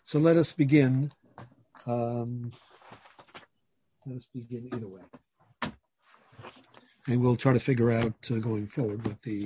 So let us begin. Let us begin either way. And we'll try to figure out going forward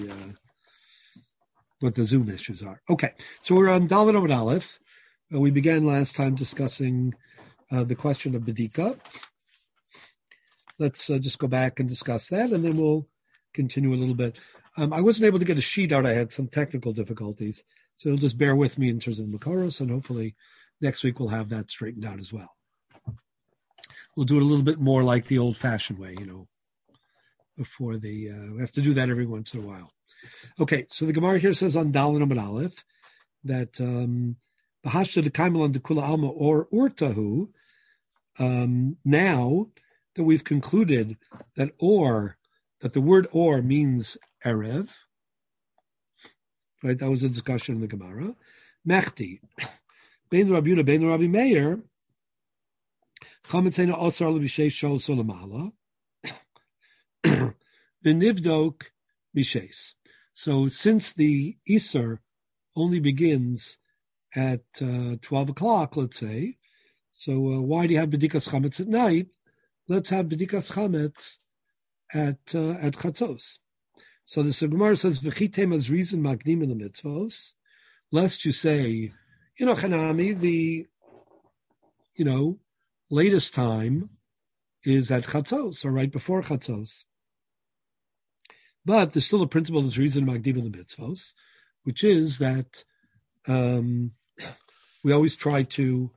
what the Zoom issues are. Okay, so we're on Dalet Amud Aleph. We began last time discussing the question of Bedika. Let's just go back and discuss that, and then we'll continue a little bit. I wasn't able to get a sheet out. I had some technical difficulties, so you'll just bear with me in terms of the Makoros, and hopefully next week we'll have that straightened out as well. We'll do it a little bit more like the old-fashioned way, before we have to do that every once in a while. Okay, so the Gemara here says on Dalet Amud Aleph that Bahashta de Kaimelan de Kula Alma or Urtahu, now that we've concluded that the word or means Erev, right? That was a discussion in the Gemara. Mechti, Bein Rabbi Yehuda, Bein Rabbi Meir, Chametzena Osar L'Bishesh Shol Solamala, V'nivdok Bishes. So since the Isser only begins at 12 o'clock, let's say, so why do you have B'dikas Chametz at night? Let's have B'dikas Chametz at Chatzos. So the Gemara says, V'chitem as reason magnim in the mitzvos, lest you say, Chanami, the, latest time is at Chatzos, or right before Chatzos. But there's still a principle that's reason magdim in the mitzvos, which is that we always try to,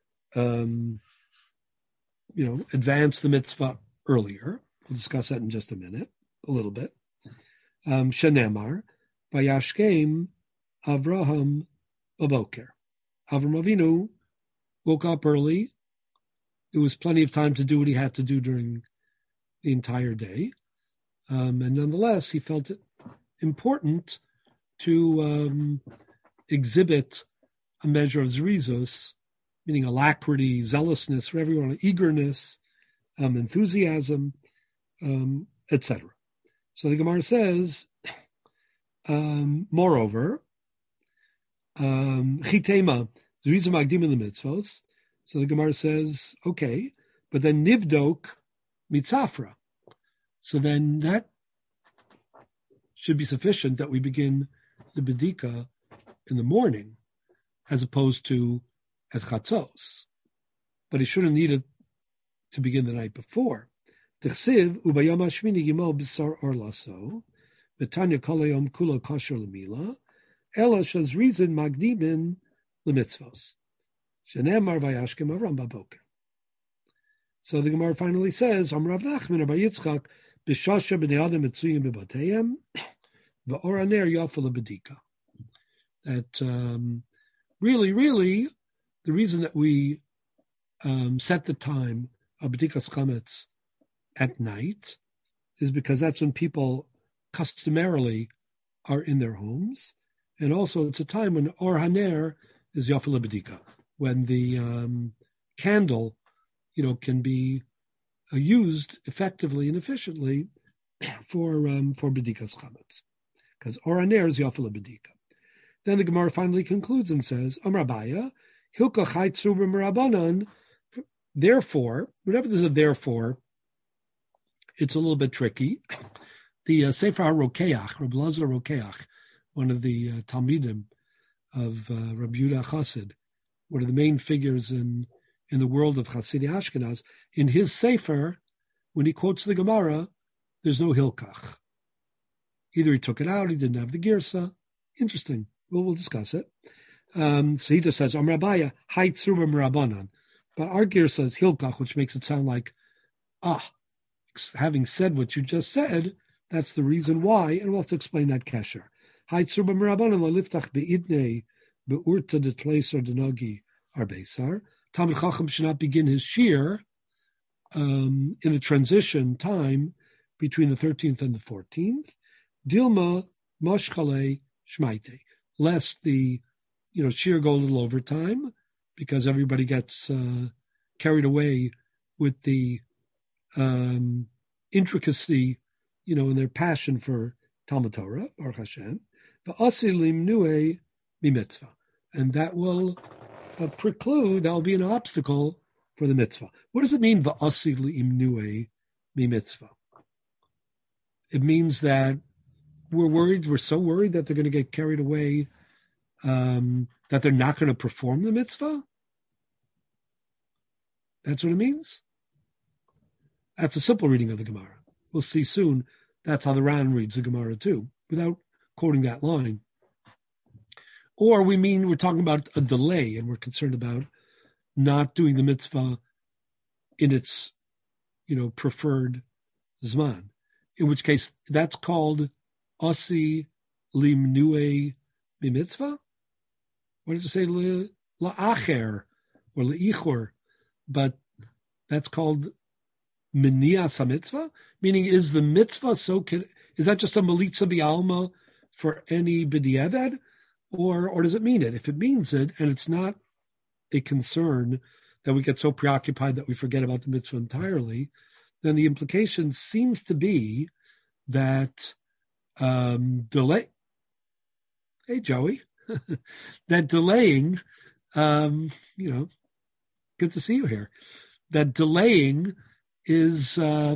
advance the mitzvah earlier. We'll discuss that in just a minute, a little bit. Shenemar, Vayashkem Avraham Baboker. Avram Avinu woke up early. There was plenty of time to do what he had to do during the entire day. And nonetheless, he felt it important to exhibit a measure of zrizos, meaning alacrity, zealousness, whatever you want, eagerness, enthusiasm, etc. So the Gemara says, moreover, chitema, zrizim magdim in the mitzvos. So the Gemara says, okay, but then nivdok mitzafra. So then that should be sufficient that we begin the bedika in the morning, as opposed to at chatzos. But he shouldn't need it to begin the night before. T'chsiv ubayom hashmini yimol b'sar orlaso v'tanya kol hayom kulo kosher l'mila ela shazrizin magdimin l'mitzvos shenemar vayashkem avram baboker. So the Gemara finally says, Amrav Nachman Rabbi Yitzchak b'shasha b'nei adam mitzuyim b'bateyim v'or haner yafel bedika. That really, the reason that we set the time of b'dikas chametz at night is because that's when people customarily are in their homes, and also it's a time when or haner is yafel bedika, when the candle, can be used effectively and efficiently for b'dikas chametz, because or haner is yafel bedika. Then the Gemara finally concludes and says, Amar Abaya, Hilka chaytzu b'merabanan. Therefore, whenever there's a therefore, it's a little bit tricky. The Sefer HaRokeach, Rabbi Lazar Rokeach, one of the Talmidim of Rabbi Yehuda Chassid, one of the main figures in the world of Chassidi Ashkenaz, in his Sefer, when he quotes the Gemara, there's no Hilkach. Either he took it out, he didn't have the Girsa. Interesting. Well, we'll discuss it. So he just says, Amar Abaya, Haitzru b'merabanan. But our gear says Hilkach, which makes it sound like, having said what you just said, that's the reason why, and we'll have to explain that kesher. Haitzru b'merabanan liftach be'idnei be'urta de tleiser denogi arbeisar. Talmid Chacham should not begin his shir in the transition time between the 13th and the 14th. Dilma moshchale shmaite. Lest the shir go a little over time, because everybody gets carried away with the intricacy, and their passion for Talmud Torah, Baruch Hashem. The asilim nue b'mitzvah, and that will preclude, that will be an obstacle for the mitzvah. What does it mean, va'asi li'imnue mi mitzvah? It means that we're so worried that they're going to get carried away, that they're not going to perform the mitzvah? That's what it means? That's a simple reading of the Gemara. We'll see soon. That's how the Ran reads the Gemara too, without quoting that line. Or we're talking about a delay, and we're concerned about not doing the mitzvah in its, preferred zman. In which case, that's called asi limnue mi mitzvah. What did you say, la'acher or le'ichor? But that's called Minias HaMitzvah, meaning is the mitzvah is that just a Melitza B'Alma for any B'diavad, or does it mean it? If it means it, and it's not a concern that we get so preoccupied that we forget about the mitzvah entirely, then the implication seems to be that delay. Hey, Joey, that delaying, good to see you here. That delaying is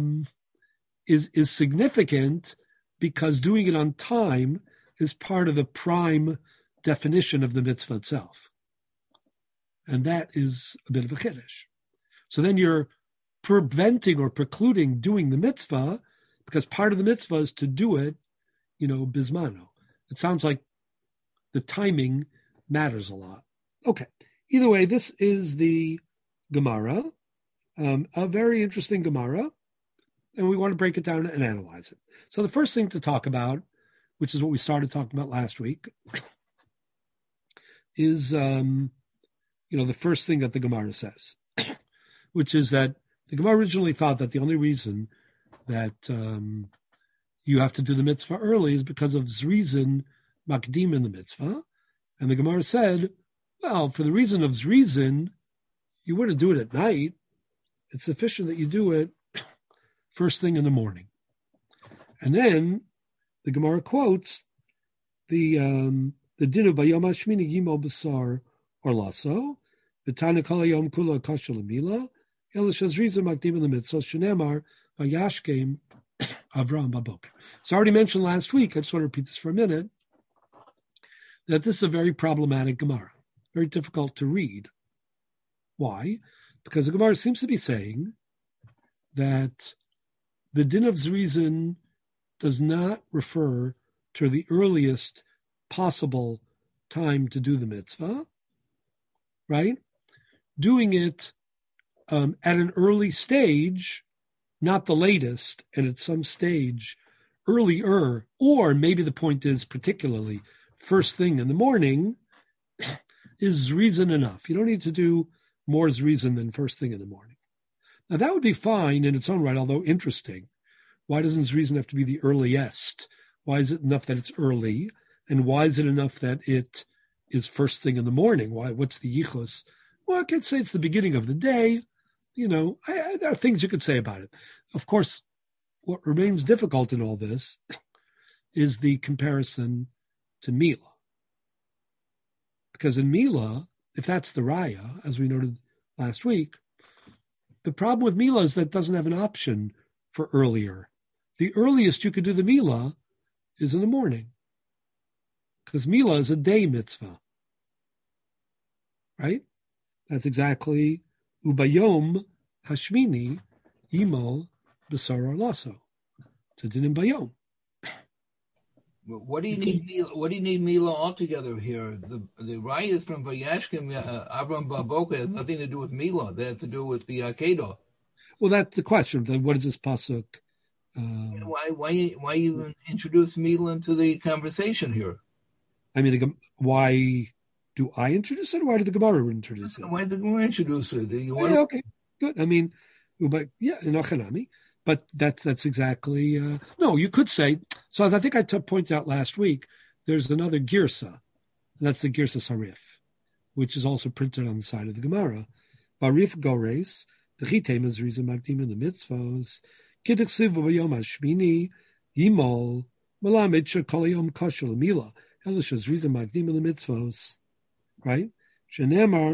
significant because doing it on time is part of the prime definition of the mitzvah itself. And that is a bit of a chiddush. So then you're preventing or precluding doing the mitzvah because part of the mitzvah is to do it, bismano. It sounds like the timing matters a lot. Okay. Either way, this is the Gemara, a very interesting Gemara, and we want to break it down and analyze it. So the first thing to talk about, which is what we started talking about last week, is, the first thing that the Gemara says, which is that the Gemara originally thought that the only reason that you have to do the mitzvah early is because of Zrizin Makdim in the mitzvah. And the Gemara said, well, for the reason of Zrizin, you wouldn't do it at night. It's sufficient that you do it first thing in the morning. And then the Gemara quotes the din of Bayom Hashmini Gimel Basar or Lasso, the Tana Kala Yom Kula Kashal Mila, Elishazriza Makdim in the mitzvah, Shenemar, Vayashkem Avram Babok. So I already mentioned last week, I just want to repeat this for a minute, that this is a very problematic Gemara, very difficult to read. Why? Because the Gemara seems to be saying that the din of Zrizin does not refer to the earliest possible time to do the mitzvah, right? Doing it at an early stage, not the latest, and at some stage earlier, or maybe the point is particularly first thing in the morning, is Zrizin enough. You don't need to do more Zrizin than first thing in the morning. Now that would be fine in its own right, although interesting. Why doesn't Zrizin have to be the earliest? Why is it enough that it's early? And why is it enough that it is first thing in the morning? What's the yichus? Well, I could say it's the beginning of the day. There are things you could say about it. Of course, what remains difficult in all this is the comparison to Mila. Because in Mila, if that's the Raya, as we noted last week, the problem with Mila is that it doesn't have an option for earlier. The earliest you could do the Mila is in the morning. Because Mila is a day mitzvah. Right? That's exactly Ubayom Hashmini Yimol B'Sar Lasso. To Dinim Bayom. What do you need Mila? What do you need Mila altogether here? The Rayas from Vayashkim Avram Baboka has nothing to do with Mila. That has to do with the Akedah. Well, that's the question. Then what is this pasuk? Why even introduce Mila into the conversation here? I mean, why do I introduce it, or why did the Gemara introduce it? Why did the Gemara introduce it? Okay, good. I mean, but yeah, in Achanami. But that's exactly, no, you could say, so as I think I pointed out last week, there's another girsa, and that's the girsa sarif, which is also printed on the side of the Gemara. Barif gores, the chitem is reason magdim in the mitzvos, kidiksiv v'yom hashmini, yimol, malamid shekol yom kashel mila, elish is reason magdim in the mitzvos, right? Shenemar,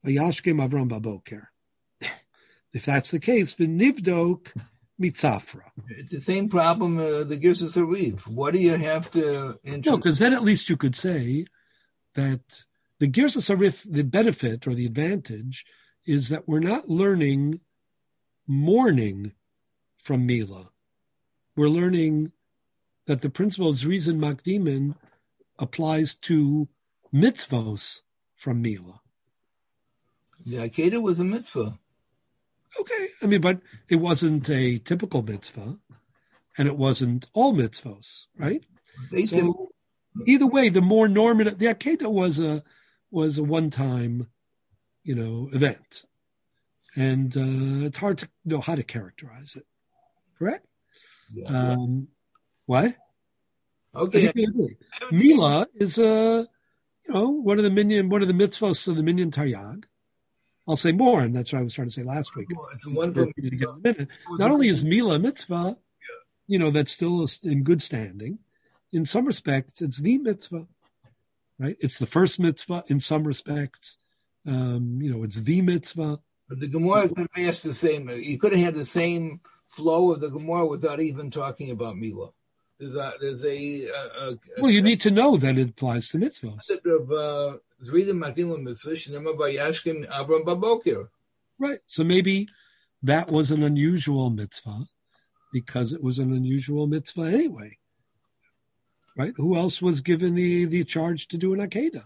Vayashkem Avram Baboker. If that's the case, v'nivdok mitzafra. It's the same problem, the Girsas Harif. What do you have to introduce? No, because then at least you could say that the Girsas Harif, the benefit or the advantage is that we're not learning morning from Mila. We're learning that the principle of Zrizin Makdimin applies to mitzvos from Mila. The Akedah was a mitzvah. Okay, I mean, but it wasn't a typical mitzvah, and it wasn't all mitzvos, right? So either way, the more normative, the Akedah was a one-time, event, and it's hard to know how to characterize it. Correct? Yeah. What? Okay. Mila is one of the mitzvos of the minyan Taryag. I'll say more, and that's what I was trying to say last week. It's one from Not only is Mila a mitzvah, that's still in good standing. In some respects, it's the mitzvah, right? It's the first mitzvah. In some respects, it's the mitzvah. But the Gemara could have asked the same. You could have had the same flow of the Gemara without even talking about Mila. There's a well, you need to know that it applies to mitzvahs. Right. So maybe that was an unusual mitzvah because it was an unusual mitzvah anyway. Right? Who else was given the charge to do an Akedah?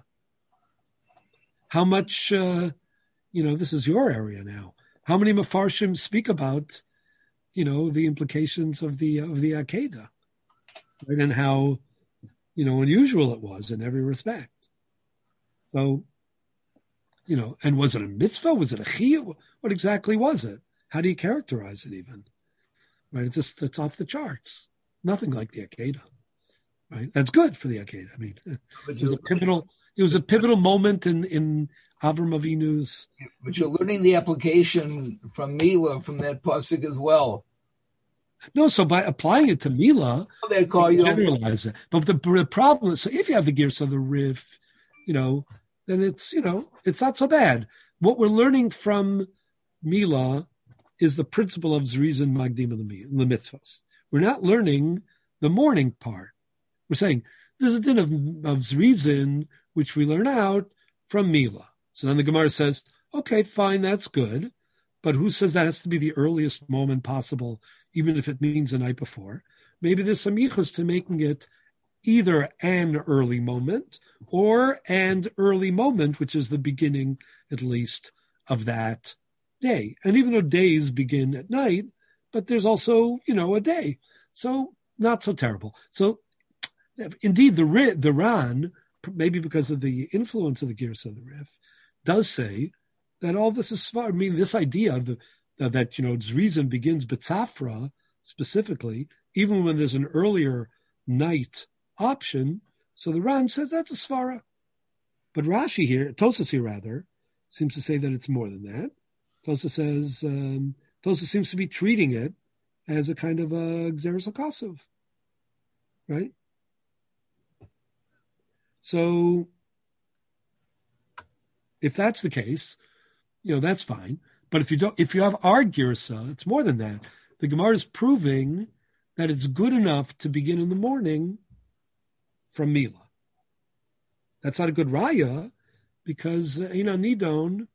How much, this is your area now. How many Mefarshim speak about, the implications of the Akedah? Right? And how, unusual it was in every respect. So, and was it a mitzvah? Was it a chiyuv? What exactly was it? How do you characterize it even? Right? It's off the charts. Nothing like the Akedah. Right? That's good for the Akedah. I mean, it was a pivotal moment in Avram Avinu's. But you're learning the application from Mila, from that pasuk as well. No, so by applying it to Mila, they call you generalize it. But the problem is, so if you have the Girs of the Rif, then it's not so bad. What we're learning from Mila is the principle of Zrizin Magdim the mitzvahs. We're not learning the morning part. We're saying there's a din of Zrizin, which we learn out from Mila. So then the Gemara says, okay, fine, that's good. But who says that has to be the earliest moment possible, even if it means the night before? Maybe there's some yichus to making it either an early moment or an early moment, which is the beginning, at least, of that day. And even though days begin at night, but there's also, a day. So not so terrible. So indeed, the Ran, maybe because of the influence of the Girs of the Rif, does say that all this is smart. I mean, this idea that Zrizin begins B'tzafra specifically, even when there's an earlier night option. So the Ran says that's a svara. But Rashi here, Tosas here rather, seems to say that it's more than that. Tosas says, Tosas seems to be treating it as a kind of a Gzeres HaKasuv, right? So if that's the case, that's fine. But if you have our girsa, it's more than that. The Gemara is proving that it's good enough to begin in the morning from Mila. That's not a good raya because Nidon,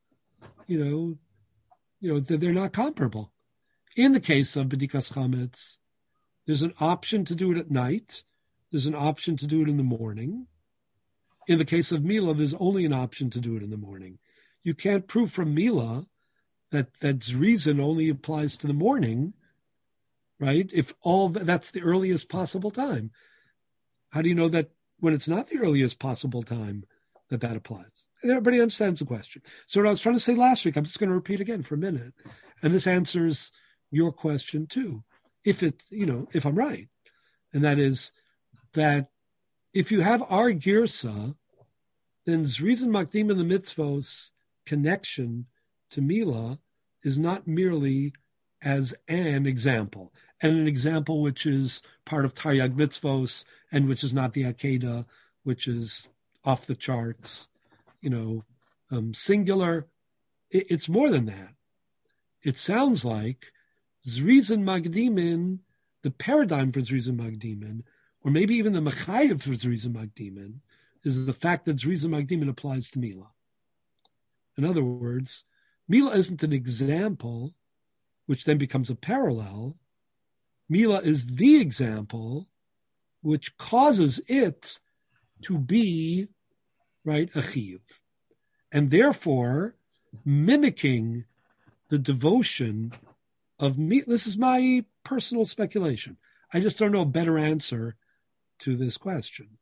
they're not comparable. In the case of B'dikas Chametz, there's an option to do it at night. There's an option to do it in the morning. In the case of Mila, there's only an option to do it in the morning. You can't prove from Mila that Zrizin only applies to the morning, right? If that's the earliest possible time. How do you know that when it's not the earliest possible time that applies? And everybody understands the question. So what I was trying to say last week, I'm just going to repeat again for a minute. And this answers your question too. If if I'm right. And that is that if you have our girsa, then Zrizin Makdim and the mitzvos connection to Mila is not merely as an example, and an example which is part of Taryag mitzvos and which is not the Akedah, which is off the charts, singular, it's more than that. It sounds like Zrizin Magdimin, the paradigm for Zrizin Magdimin, or maybe even the Mechayev for Zrizin Magdimin, is the fact that Zrizin Magdimin applies to Mila. In other words, Mila isn't an example, which then becomes a parallel. Mila is the example, which causes it to be, right, a chiyuv. And therefore, mimicking the devotion of me. This is my personal speculation. I just don't know a better answer to this question.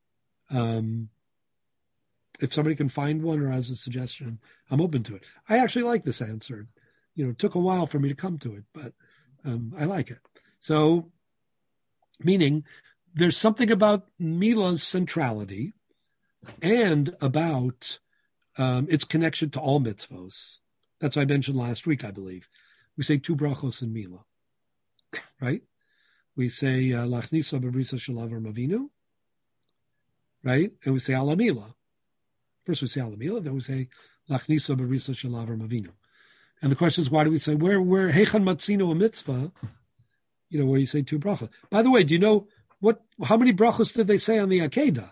If somebody can find one or has a suggestion, I'm open to it. I actually like this answer. It took a while for me to come to it, but I like it. So, meaning there's something about Mila's centrality and about its connection to all mitzvos. That's what I mentioned last week, I believe. We say 2 brachos in Mila, right? We say Lachnisa Bebrisa Shel Avram Avinu, right? And we say Ala Mila. First we say Ala Mila, then we say Lachnisa Bebrisa Shel Avram Avinu. And the question is, why do we say where Heichan Matzino a mitzvah? Where you say 2 brachos. By the way, do you know how many brachos did they say on the Akedah?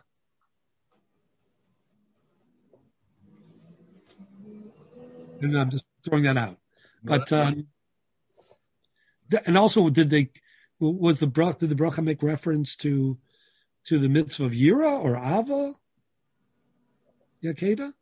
And I'm just throwing that out. But and also, did the bracha make reference to the mitzvah of Yira or Ava? The Akedah?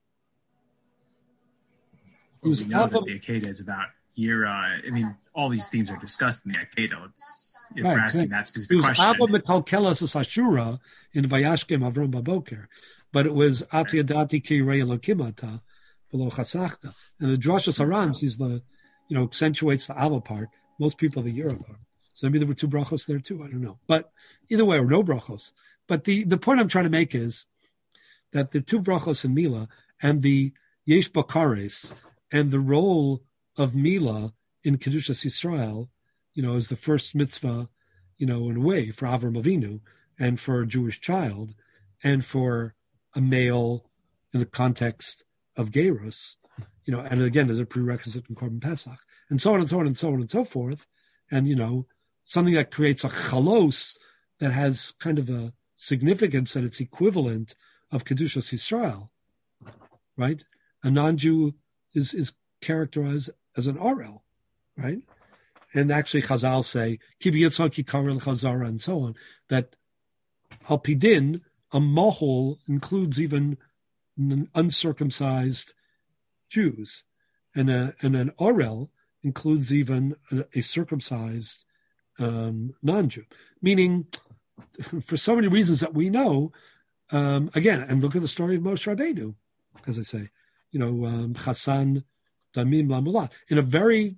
We know that the Akedah is about Yira. I mean, all these themes are discussed in the Akedah. We're asking that specific question. Ava mekalkelas is Ashura in Vayashkem Avram Baboker, but it was Atiyadati ki rei Elokimata v'lo chasachta. And the Drashas Haran, she's accentuates the Ava part. Most people the Yira part. So maybe there were 2 brachos there too. I don't know. But either way, or no brachos. But the point I'm trying to make is that the 2 brachos in Mila and the Yesh Bakares and the role of Mila in Kedushas Yisrael, as the first mitzvah, in a way for Avram Avinu and for a Jewish child and for a male in the context of Gerus, and again, as a prerequisite in Korban Pesach, and so on and so on and so on and so forth. And, something that creates a chalos that has kind of a significance that it's equivalent of Kedushas Yisrael, right? A non-Jew is characterized as an Orel, right? And actually Chazal say, Kibi Yitzhak Karel Chazara, and so on, that Al Pidin, a Mohol includes even uncircumcised Jews, and an Orel includes even a circumcised non-Jew. Meaning, for so many reasons that we know, again, and look at the story of Moshe Rabbeinu, as I say, Chassan Damim Lamulah, in a very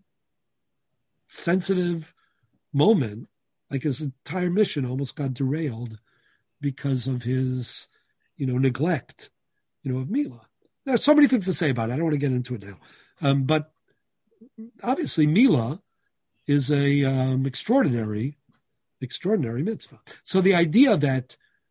sensitive moment, like his entire mission almost got derailed because of his, neglect, of Mila. There's so many things to say about it. I don't want to get into it now. But obviously Mila is a extraordinary mitzvah. So the idea that,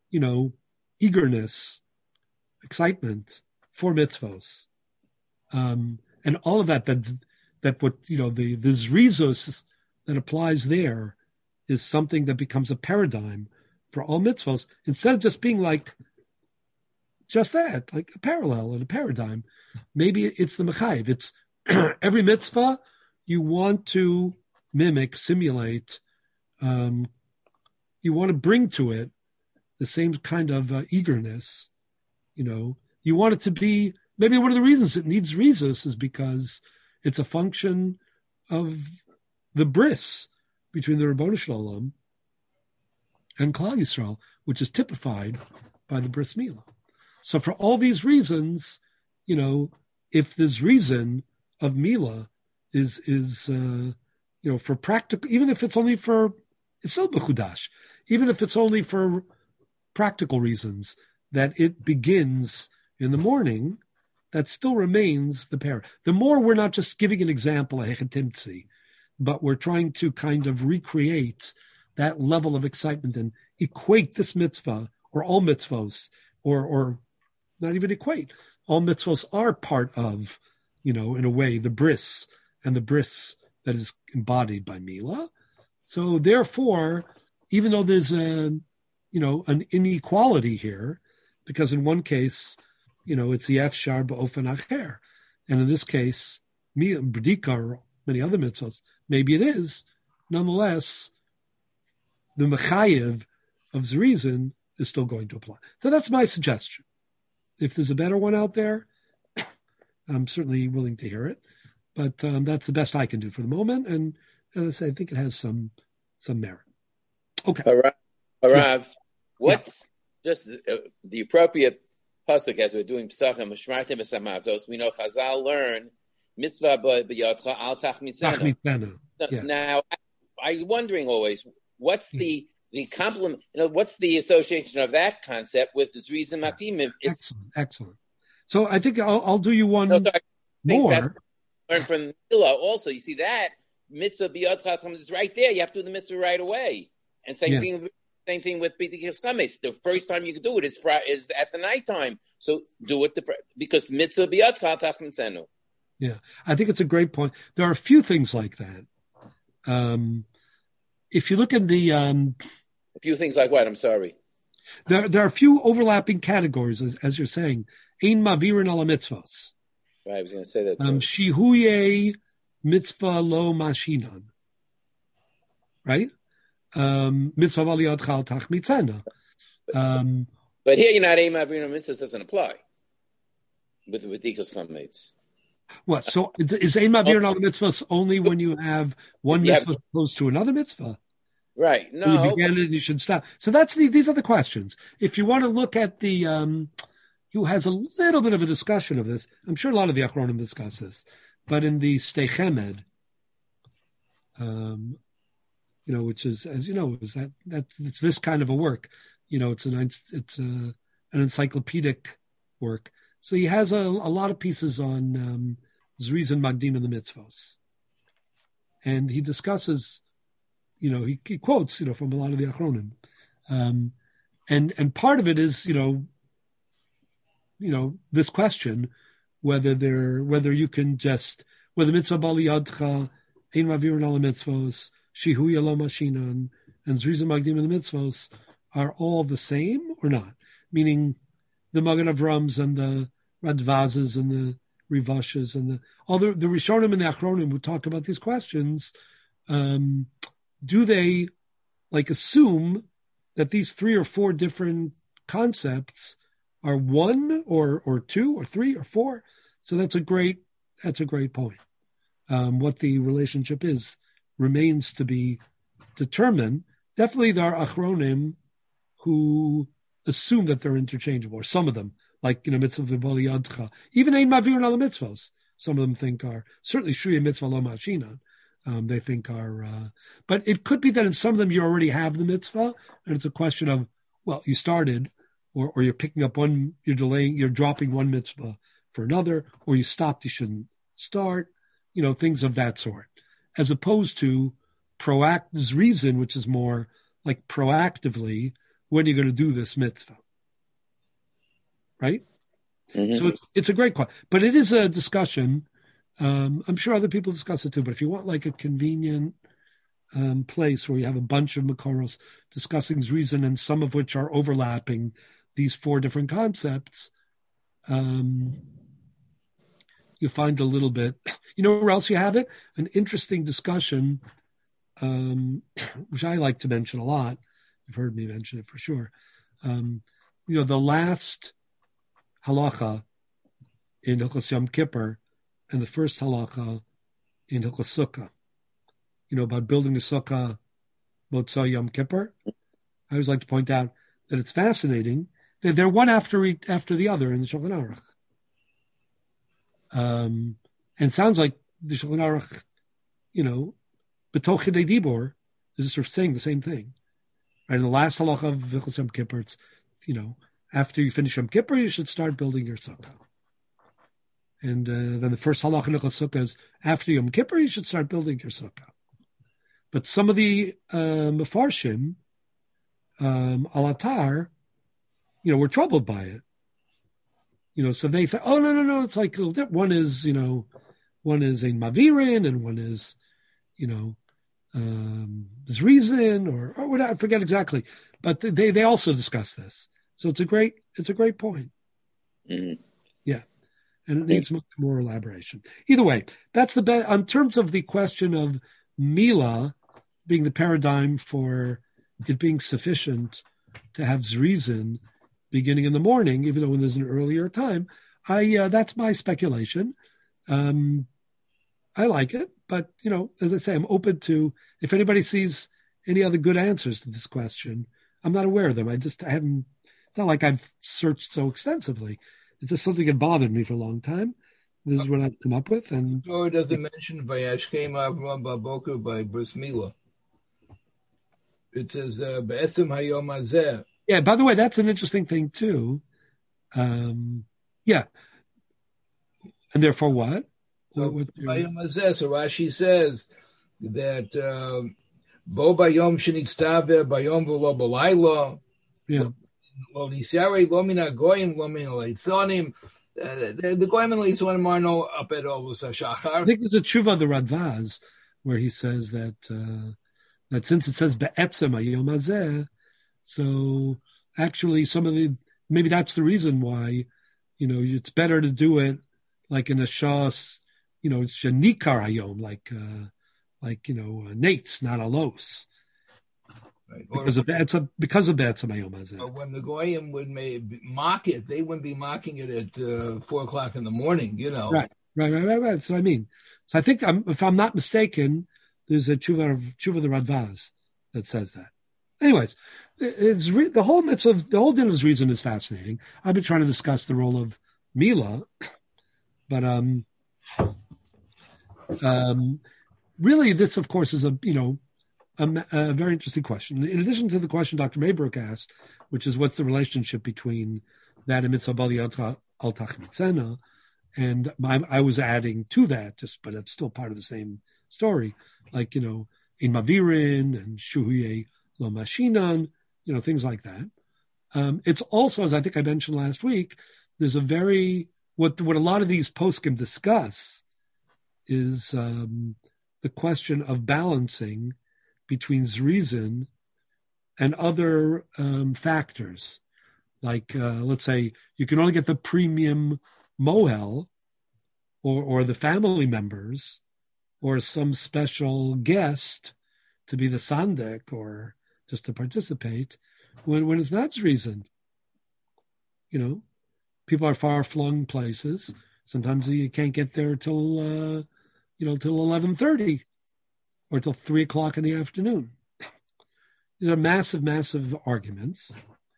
eagerness, excitement for mitzvos, and all of that what, the zrizos that applies there is something that becomes a paradigm for all mitzvos, instead of just being like just that, like a parallel and a paradigm. Maybe it's the mechayev. It's every mitzvah you want to mimic, simulate, you want to bring to it the same kind of eagerness. You want it to be, maybe one of the reasons it needs rizos is because it's a function of the bris between the Ribono Shel Olam and Klal Yisrael, which is typified by the bris milah. So for all these reasons, if this reason of milah is for practical, even if it's only for, it's still b'chudash, even if it's only for practical reasons, that it begins in the morning, that still remains the pair. The more we're not just giving an example, a hechetimtzi, but we're trying to kind of recreate that level of excitement and equate this mitzvah or all mitzvos, or not even equate. All mitzvos are part of in a way, the bris and the bris that is embodied by Mila. So therefore, even though there's an inequality here, because in one case, it's the Efshar b'ofen acher, and in this case, B'dika or many other mitzvahs, maybe it is. Nonetheless, the mechayev of Zrizin is still going to apply. So that's my suggestion. If there's a better one out there, I'm certainly willing to hear it. But that's the best I can do for the moment. And as I say, I think it has some merit. Okay. Harav, what's just the appropriate pasuk as we're doing Pesachim, Shmartem V'Samavtos? We know Chazal learn mitzvah b'yadcha al tachmitzena. Now, I'm wondering always, what's the complement? What's the association of that concept with this reason matim? Excellent. So I think I'll do you one more. Learn from Mila also. You see that mitzvah b'yadcha is right there. You have to do the mitzvah right away. And same thing with B'dikas Chametz. The first time you can do it is at the nighttime. So do it because mitzvah b'yadcha tachmitzenu. Yeah, I think it's a great point. There are a few things like that. If you look at the a few things like what? I'm sorry. There are a few overlapping categories, as you're saying. Ein mavirin ala mitzvahs. Right, I was going to say that. Shihuye mitzvah lo mashinan. Right? Mitzvah aliyad chal tachmitzena. But here you're not ein mavirin mitzvahs doesn't apply with B'dikas Chametz. What? So is ein mavirin ala mitzvahs only when you have one mitzvah opposed to another mitzvah? Right. No. You began it and you should stop. So these are the questions. If you want to look at the who has a little bit of a discussion of this, I'm sure a lot of the Achronim discuss this, but in the Stei Chemed, which is, as you know, it's this kind of a work. It's an encyclopedic work. So he has a lot of pieces on Zrizin Magdim and the mitzvos, and he discusses. He quotes, from a lot of the Achronim. And part of it is, this question, whether you can whether mitzvah bali yadcha, ein mavirin ala mitzvos, shihu yalo mashinan, and zrizim magdim and the mitzvos are all the same or not? Meaning the Magen Avrams and the Radvazes and the Rivashes and all the Rishonim and the Achronim who talk about these questions, do they assume that these 3 or 4 different concepts are 1 or 2 or 3 or 4? So that's a great point. What the relationship is remains to be determined. Definitely there are Achronim who assume that they're interchangeable, or some of them, like mitzvah v'bali yadcha, even ein mavirin ala mitzvos. Some of them think are certainly shuya mitzvah lo mashinan. They think are, but it could be that in some of them you already have the mitzvah, and it's a question of, well, you started, or you're picking up one, you're delaying, you're dropping one mitzvah for another, or you stopped, you shouldn't start, things of that sort, as opposed to reason, which is more like proactively, when you're going to do this mitzvah, right? Mm-hmm. So it's a great question, but it is a discussion. I'm sure other people discuss it too, but if you want a convenient place where you have a bunch of Makoros discussing reason and some of which are overlapping these 4 different concepts, you find a little bit, where else you have it? An interesting discussion, which I like to mention a lot. You've heard me mention it for sure. The last halacha in Hilchos Yom Kippur and the first halacha in Hilchos Sukkah, about building a sukkah Motzei Yom Kippur. I always like to point out that it's fascinating that they're one after the other in the Shulchan Aruch. And it sounds like the Shulchan Aruch, B'toch Chidei Dibor is sort of saying the same thing. Right? In the last halacha of Hilchos Yom Kippur, it's, after you finish Yom Kippur, you should start building your sukkah. And then the first halacha in Hilchos Sukkah is after Yom Kippur, you should start building your sukkah. But some of the Mefarshim, Alatar, were troubled by it. So they say, oh, no, it's like one is a Mavirin and one is, Zrizin or what, I forget exactly, but they also discuss this. So it's a great point. Mm-hmm. Yeah. And it needs much more elaboration. Either way, that's the best in terms of the question of Mila being the paradigm for it being sufficient to have Zrizin beginning in the morning, even though when there's an earlier time. That's my speculation. I like it, but as I say, I'm open to if anybody sees any other good answers to this question. I'm not aware of them. I haven't. It's not like I've searched so extensively. It's just something that bothered me for a long time. This is what I've come up with. And the Torah doesn't mention Vayashkem Avram Baboker by Bris Mila. It says Be'esem Hayom Hazeh. Yeah. By the way, that's an interesting thing too. Yeah. And therefore, what? So Rashi says that Bo Bayom Shenitztaver Bayom V'lo B'laylo. Yeah. Lo Nisarei Lo Min HaGoyim Lo Min HaLeitzonim. The Goyim and Leitzonim are no up at all with Shachar. I think there's a tshuva of the Radvaz where he says that since it says Be'etzem Hayom Hazeh, so actually maybe that's the reason why it's better to do it like in a Shas. It's Shanikar Hayom, like Nates, not Alos. Right. Because of Be'etzem Hayom Hazeh. Or when the Goyim would mock it, they wouldn't be mocking it at 4:00 in the morning, Right. So I think if I'm not mistaken, there's a tshuva of the Radvaz that says that. Anyways, the whole mitzvah, the whole din of reason is fascinating. I've been trying to discuss the role of Mila, but really, this, of course, is a very interesting question. In addition to the question Dr. Maybrook asked, which is what's the relationship between that and mitzvah bali al tachmitzena, and I was adding to that, but it's still part of the same story, like in Mavirin and Shuhuye lo mashinan, things like that. It's also, as I think I mentioned last week, there's a very what a lot of these poskim discuss is the question of balancing between Zrizin and other factors. Like, let's say, you can only get the premium mohel or the family members or some special guest to be the sandek or just to participate when it's not Zrizin. People are far-flung places. Sometimes you can't get there till 11:30 or till 3:00 in the afternoon. These are massive, massive arguments.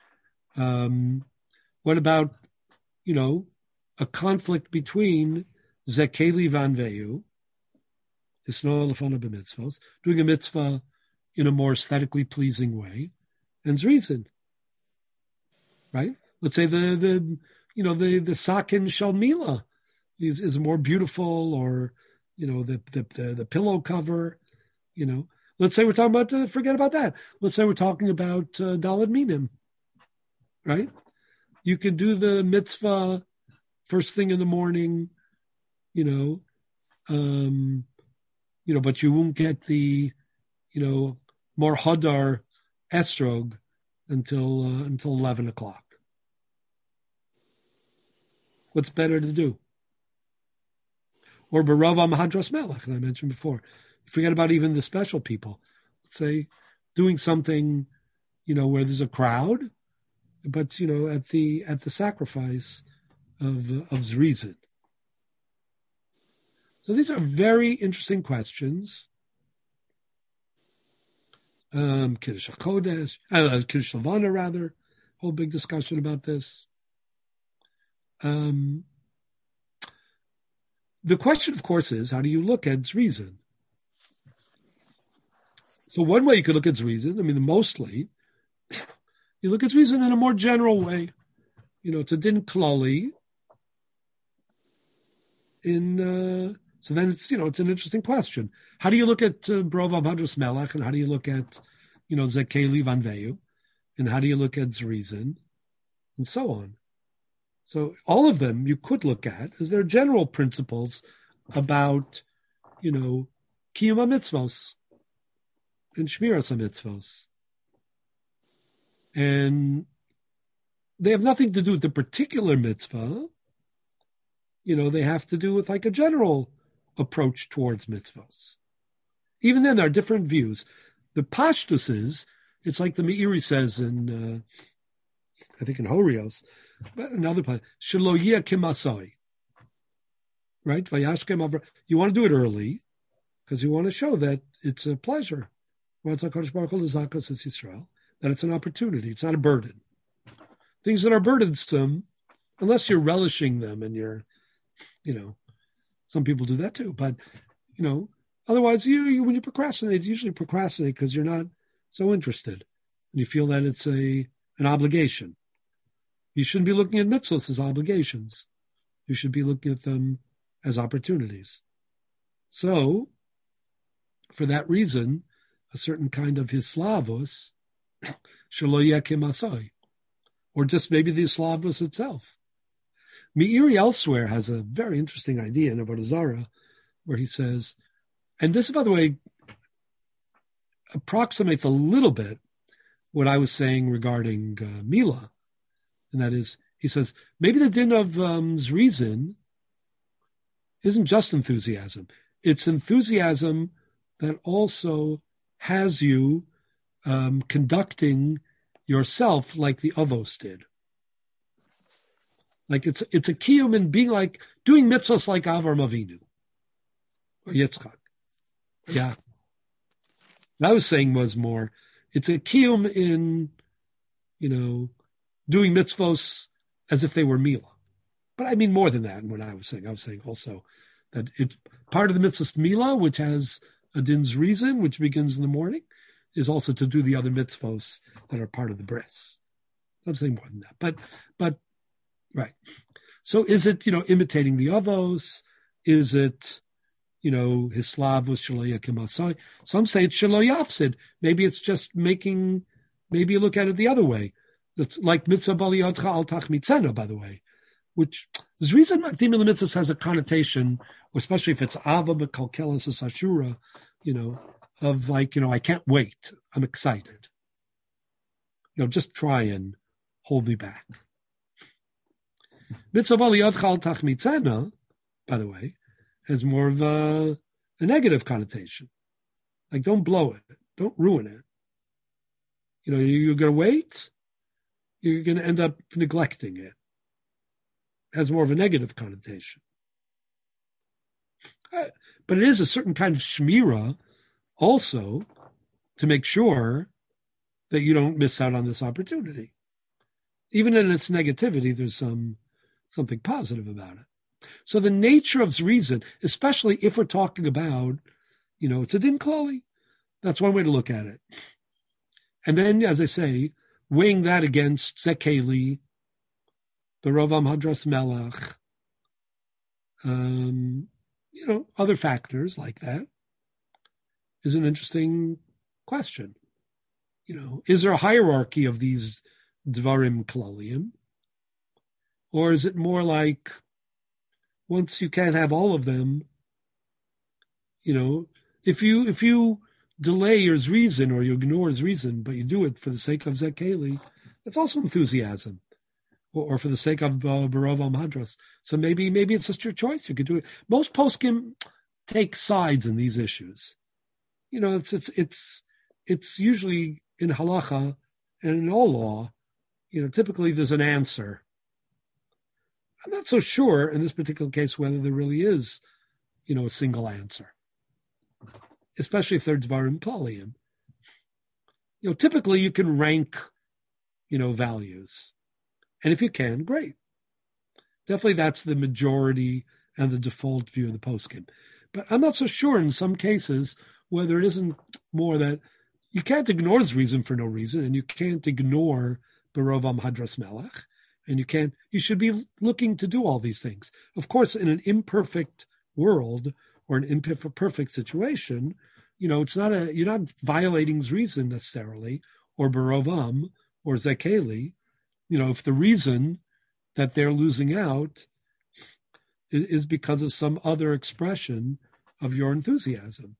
What about, a conflict between Zekeli Vanveyu, doing a mitzvah in a more aesthetically pleasing way, and Zrizin, right? Let's say the sakin shalmila is more beautiful, or the pillow cover. Let's say we're talking about forget about that. Let's say we're talking about Daled Minim, right? You can do the mitzvah first thing in the morning, but you won't get the more hadar estrog until 11:00. What's better to do? Or Barava Mahadras Melech, as I mentioned before. Forget about even the special people. Let's say doing something, where there's a crowd, but at the sacrifice of Zrizin. So these are very interesting questions. Kiddush HaKodesh, Kiddush Levana, rather, whole big discussion about this. The question, of course, is how do you look at Zrizin? So one way you could look at Zrizin, mostly, you look at Zrizin in a more general way. It's a din klali. So then it's an interesting question. How do you look at Brova Hadras Melech, and how do you look at Zekeli Vanveyu, and how do you look at Zrizin, and so on. So all of them you could look at as their general principles about, kiyum mitzvos and shmiras mitzvos. And they have nothing to do with the particular mitzvah. They have to do with like a general approach towards mitzvos. Even then, there are different views. The pashtus is, it's like the Meiri says in, I think in Horios, but another place, Shelo yeh kimasai. Right? You want to do it early because you want to show that it's a pleasure. That it's an opportunity. It's not a burden. Things that are burdensome, unless you're relishing them and you're, some people do that too. But, otherwise, you when you procrastinate, you usually procrastinate because you're not so interested. And you feel that it's an obligation. You shouldn't be looking at mitzvahs as obligations. You should be looking at them as opportunities. So, for that reason, a certain kind of hislavos, shelo yeh kimasai, or just maybe the hislavos itself. Meiri elsewhere has a very interesting idea in Avodah Zarah, where he says, and this, by the way, approximates a little bit what I was saying regarding Mila, and that is, he says, maybe the din of Zrizin isn't just enthusiasm. It's enthusiasm that also has you conducting yourself like the Avos did. Like it's a kiyum in being like, doing mitzvahs like Avram Avinu or Yitzchak. Yeah. What I was saying was more, it's a kiyum in, doing mitzvahs as if they were Mila. But I mean more than that in what I was saying. I was saying also that it's part of the mitzvah Mila, which has a din's reason, which begins in the morning, is also to do the other mitzvahs that are part of the bris. I'm saying more than that. But right. So is it, imitating the avos? Is it, hislavos shelo yeh kimasai? Some say it's shelo yafsid. Maybe it's just maybe you look at it the other way. It's like mitzvah baliyotcha al tachmitzena, by the way, which the reason makdim mitzvahs has a connotation, especially if it's ava b'kalkelis ashura, of like, I can't wait. I'm excited. Just try and hold me back. Mitzvah baliyotcha al tachmitzena, by the way, has more of a negative connotation. Like, don't blow it. Don't ruin it. You're going to wait. You're going to end up neglecting it. It has more of a negative connotation. But it is a certain kind of shmira also to make sure that you don't miss out on this opportunity. Even in its negativity, there's something positive about it. So the nature of Zrizin, especially if we're talking about, it's a din klali, that's one way to look at it. And then, as I say, weighing that against Zekeli, the Rovam Hadras Melech, other factors like that is an interesting question. Is there a hierarchy of these Dvarim Klalim? Or is it more like, once you can't have all of them, if you delay your reason or you ignore his reason, but you do it for the sake of Zekeli, that's also enthusiasm, or for the sake of Barav Hadras. So maybe it's just your choice. You could do it. Most poskim take sides in these issues. It's usually in halacha and in all law. Typically there's an answer. I'm not so sure in this particular case whether there really is, a single answer, especially if they're Dvarim Klaliim. Typically you can rank, values. And if you can, great. Definitely that's the majority and the default view of the poskim. But I'm not so sure in some cases whether it isn't more that you can't ignore his reason for no reason, and you can't ignore Barav Hadras Melech. And you should be looking to do all these things. Of course, in an imperfect world or an imperfect situation, it's not you're not violating reason necessarily, or Barovam, or Zekeli. If the reason that they're losing out is because of some other expression of your enthusiasm.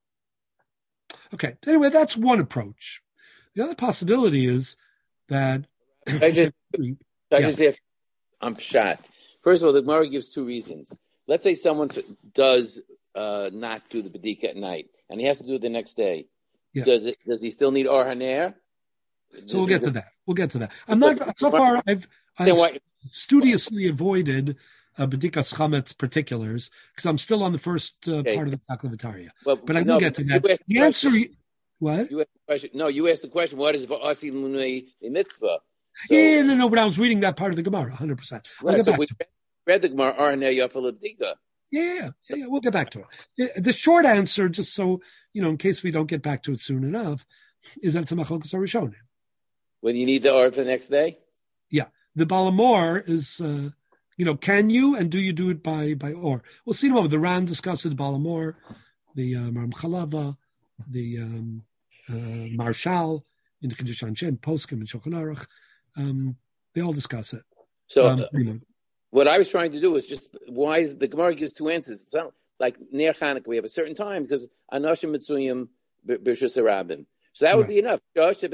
Okay, anyway, that's one approach. The other possibility is that... I just say, I'm shocked. First of all, the Gemara gives two reasons. Let's say someone does not do the B'dika at night, and he has to do it the next day. Yeah. Does he still need Or Haner? So we'll get to that. I'm not, so far, I've studiously avoided B'dikas Chametz particulars because I'm still on the first part of the Taklavitaria. Well, but I will get to that. The answer, what? You asked the question, what is V'asi L'munei Mitzvah? No, but I was reading that part of the Gemara, 100%. Right, so we read the Gemara, Or Haner Yafal B'dika. Yeah, we'll get back to it. The short answer, just so, in case we don't get back to it soon enough, is that it's a Machlokes HaRishonim. When you need the Or for the next day? Yeah. The Balamor is, can you and do you do it by Or? We'll see in a moment. The Ran discusses the Balamor, the Maram Chalava, the Marshal, in the Kiddush Anshem, Poskim, and Shulchan Aruch. They all discuss it. So, what I was trying to do was just, why is the Gemara gives two answers. It's not like Ner Chanukah, we have a certain time because Anoshim Mitzuyim B'Rishus Harabim. So that would be enough.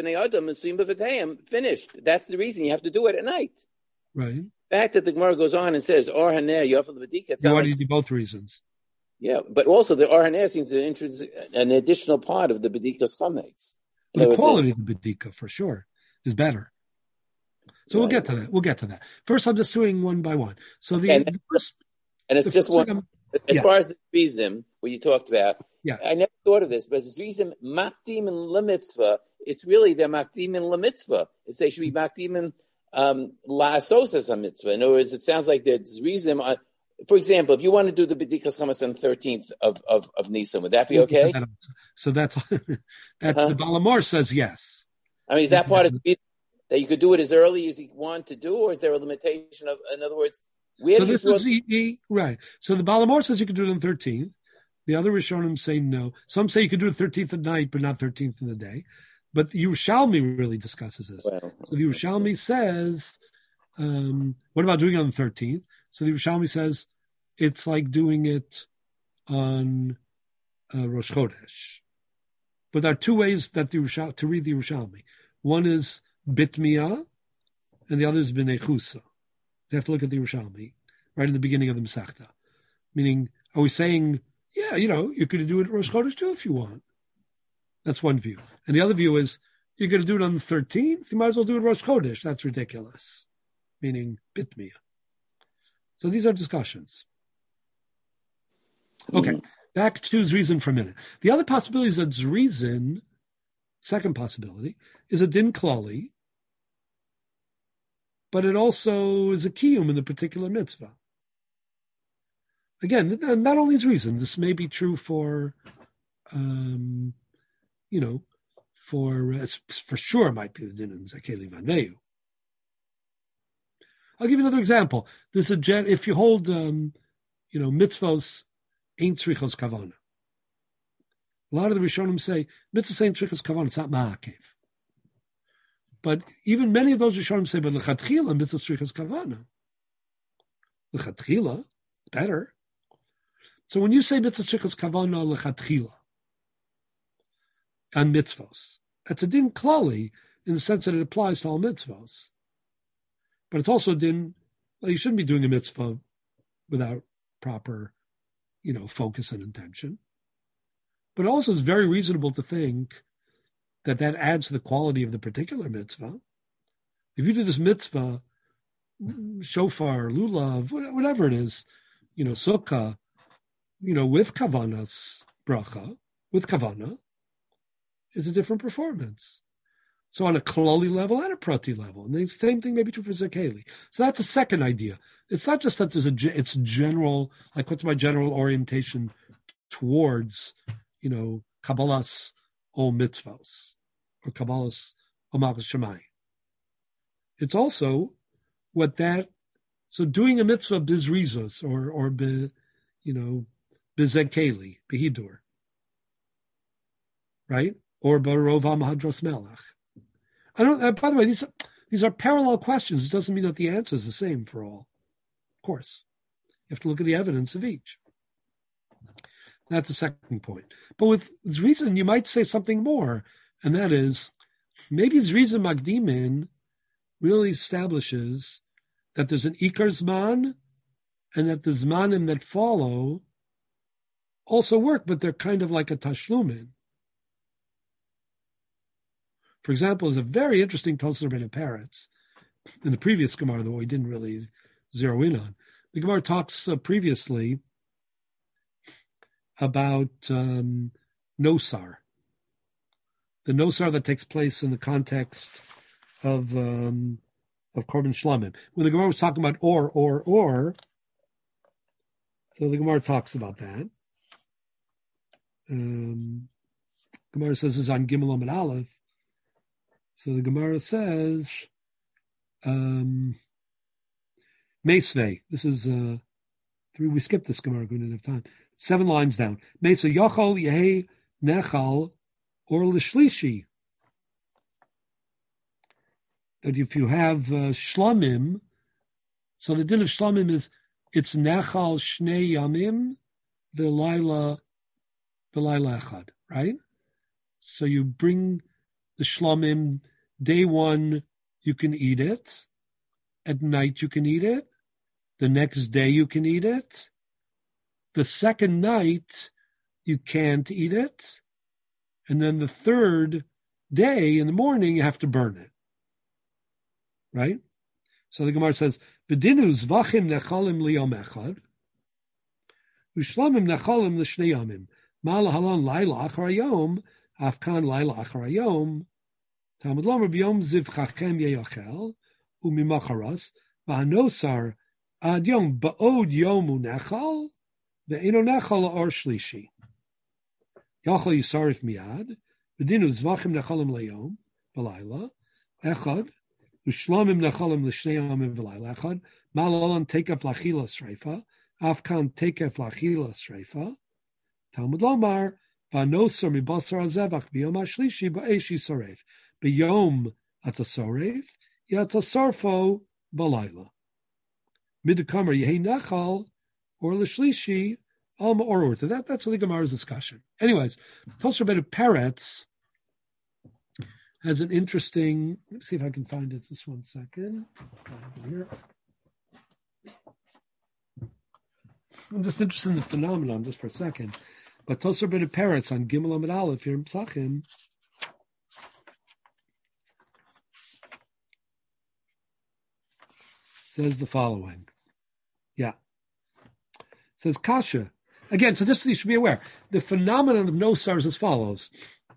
Finished. That's the reason you have to do it at night. Right. The fact that the Gemara goes on and says, Or Haner, Yafal B'dika. You already do both reasons. Yeah, but also the Or Haner seems an additional part of the B'dika's Chametz. The quality of the B'dika, for sure, is better. So we'll get to that. First, I'm just doing one by one. So the first... And it's just one... As far as the Rizim, what you talked about, I never thought of this, but as Rizim Makdim and Lemitzvah, it's really they're Makdim and Lemitzvah. They should be Makdim and La'asosas HaMitzvah. In other words, it sounds like there's Rizim. For example, if you want to do the B'dikas Chametz on the 13th of Nisan, would that be okay? So that's the Balamor says yes. I mean, is that part of the Rizim that you could do it as early as you want to do, or is there a limitation of, in other words, so this is right. So the Balamor says you can do it on the 13th. The other Rishonim say no. Some say you can do it 13th at night, but not 13th in the day. But the Yerushalmi really discusses this. Well, so the Yerushalmi says, what about doing it on the 13th? So the Yerushalmi says it's like doing it on Rosh Chodesh. But there are two ways that to read the Yerushalmi. One is Bitmiyah, and the other is B'nei Chusa. You have to look at the Yerushalmi right in the beginning of the Masechta. Meaning, are we saying, you could do it at Rosh Chodesh too if you want. That's one view. And the other view is, you're going to do it on the 13th, you might as well do it at Rosh Chodesh. That's ridiculous. Meaning, Bitmiyah. So these are discussions. Okay, back to Zrizin for a minute. The other possibility is that Zrizin, second possibility, is a din klali, but it also is a kiyum in the particular mitzvah. Again, not only is reason, this may be true for, for sure it might be the din in Zakeli Vaneu. I'll give you another example. This is if you hold, mitzvos ain't tzrichos kavana. A lot of the Rishonim say, mitzvos ain't tzrichos kavana, it's not ma'akev. But even many of those Rishonim say, but lechatchila mitzvos tzrichos kavana. Lechatchila, it's better. So when you say mitzvos tzrichos kavana lechatchila, on mitzvos, that's a din klali in the sense that it applies to all mitzvos. But it's also a din, you shouldn't be doing a mitzvah without proper, focus and intention. But also it's very reasonable to think that adds to the quality of the particular mitzvah. If you do this mitzvah, shofar, lulav, whatever it is, sukkah, with kavanas bracha, with kavana, it's a different performance. So on a klali level and a prati level. And the same thing may be true for Zakeli. So that's a second idea. It's not just that it's general, like what's my general orientation towards, Kabbalah's all mitzvahs or Kabbalah's Malchus Shamayim. It's also so doing a mitzvah bizrizos or bizekeli, behidur, right? Or barova mahadros melech. I don't. By the way, these are parallel questions. It doesn't mean that the answer is the same for all. Of course, you have to look at the evidence of each. That's the second point. But with Zrizin, you might say something more, and that is, maybe Zrizin Magdimin really establishes that there's an Ikar Zman, and that the Zmanim that follow also work, but they're kind of like a Tashlumin. For example, there's a very interesting Tosar Ben Peretz in the previous Gemara, though we didn't really zero in on. The Gemara talks previously about Nosar, the Nosar that takes place in the context of Korban Shlamim. When the Gemara was talking about or, so the Gemara talks about that. Gemara says this on Gimel Amud Aleph. So the Gemara says, Meisvei. This is we skipped this Gemara. We didn't have time. 7 lines down. Meisvei Yochol Yehi Nechal or Lishlishi. That if you have Shlamim, so the din of Shlamim is it's Nechal Shnei Yamim V'Laila Echad, right? So you bring the Shlamim, day 1 you can eat it, at night you can eat it, the next day you can eat it, the second night you can't eat it, and then the third day in the morning you have to burn it, right? So the Gemara says, B'dinu zvachim nechalim liyom echad, u'shlamim nechalim l'shnei yamim, ma'al halon laila achar hayom, afkan laila achar hayom, Talmud Lomer b'yom ziv chachem yeyochel, u'mimacharas, v'hanosar ad yom ba'od yom u'nechal, ve'eno nechal or shlishi. Yochel yisarif miyad, v'dinu zvachim nechalim leyom, v'layla, echad, u'shlamim nechalim l'shnei yamim v'layla echad, ma'al tekef lachila sreifa, afkan tekef lachila sreifa, Talmud Lomar, v'hanosar mibasar hazevach b'yom hashlishi ba'esh yisarif. B'yom atasorev, yatasarfo balayla. Midkamer yehi nechal or l'shlishi alma or urta. That's the Gemara's discussion. Anyways, Tosar Ben Peretz has an interesting. Let me see if I can find it. Just 1 second. Here. I'm just interested in the phenomenon just for a second. But Tosar Ben Peretz on Gimel Amud Aleph here in Psachim says the following. Yeah. Says Kasha. Again, so just so you should be aware, the phenomenon of Nosar is as follows.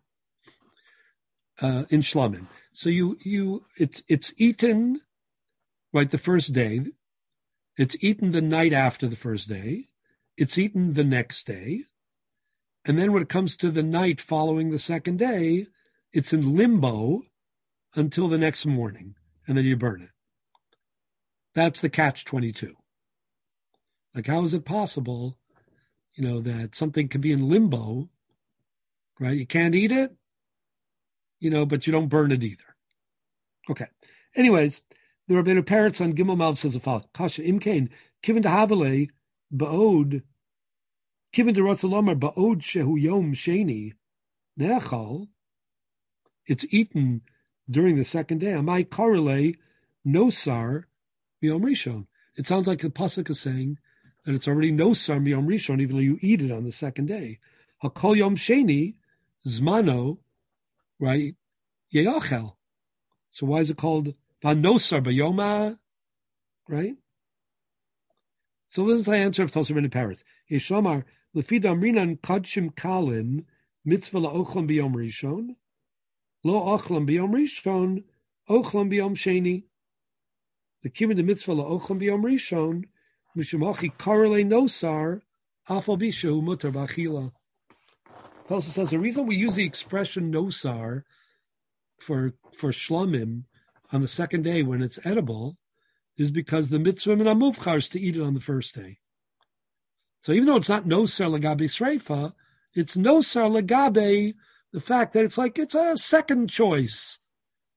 In Shlamim. So it's eaten, right, the first day. It's eaten the night after the first day. It's eaten the next day. And then when it comes to the night following the second day, it's in limbo until the next morning. And then you burn it. That's the catch-22. Like, how is it possible, that something can be in limbo, right? You can't eat it, but you don't burn it either. Okay. Anyways, the Rabbeinu Peretz on Gimel Malv says the following. Kasha imkain, kivin dehavale ba'od, kivin derotzalomar ba'od shehu yom sheni nechal, it's eaten during the second day. Amai karele nosar Yom Rishon. It sounds like the pasuk is saying that it's already nosar Yom Rishon, even though you eat it on the second day. Hakol Yom Sheni Zmano, right? Yeachel. So why is it called Vanosar B'Yoma? Right? So this is the answer of Tosar Ben Peretz. Yeshomar Lefida Amrinan Kadshim Kalim Mitzvah LaOchlam B'Yom Rishon Lo Ochlam B'Yom Rishon Ochlam B'Yom Sheni. The kibbutz the mitzvah la'ochlam b'yom rishon mishumachi karele nosar afal bishu mutar b'achila. Tosha says the reason we use the expression nosar for shlamim on the second day when it's edible is because the mitzvah min hamuvchar is to eat it on the first day. So even though it's not nosar legabe sreifa, it's nosar legabe the fact that it's a second choice.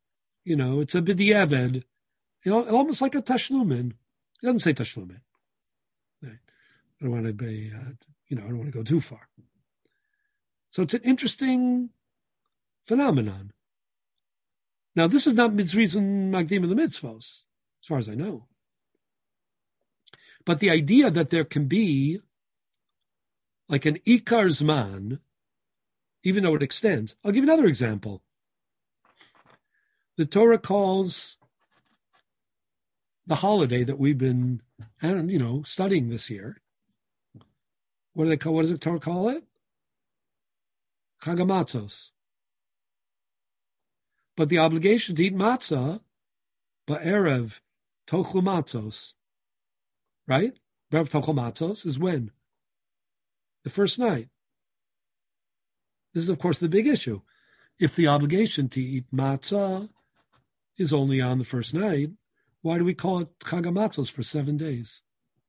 it's a b'diavad, almost like a tashlumin. It doesn't say tashlumin. I don't want to be, I don't want to go too far. So it's an interesting phenomenon. Now, this is not mitzvahs and magdim in the mitzvahs, as far as I know. But the idea that there can be like an ikar zman, even though it extends. I'll give you another example. The Torah calls the holiday that we've been, studying this year. What does the Torah call it? Chag HaMatzos. But the obligation to eat matzah, ba'erev tochlu matzos, right? Ba'erev tochlu matzos is when? The first night. This is, of course, the big issue. If the obligation to eat matzah is only on the first night, why do we call it Chag HaMatzos for 7 days?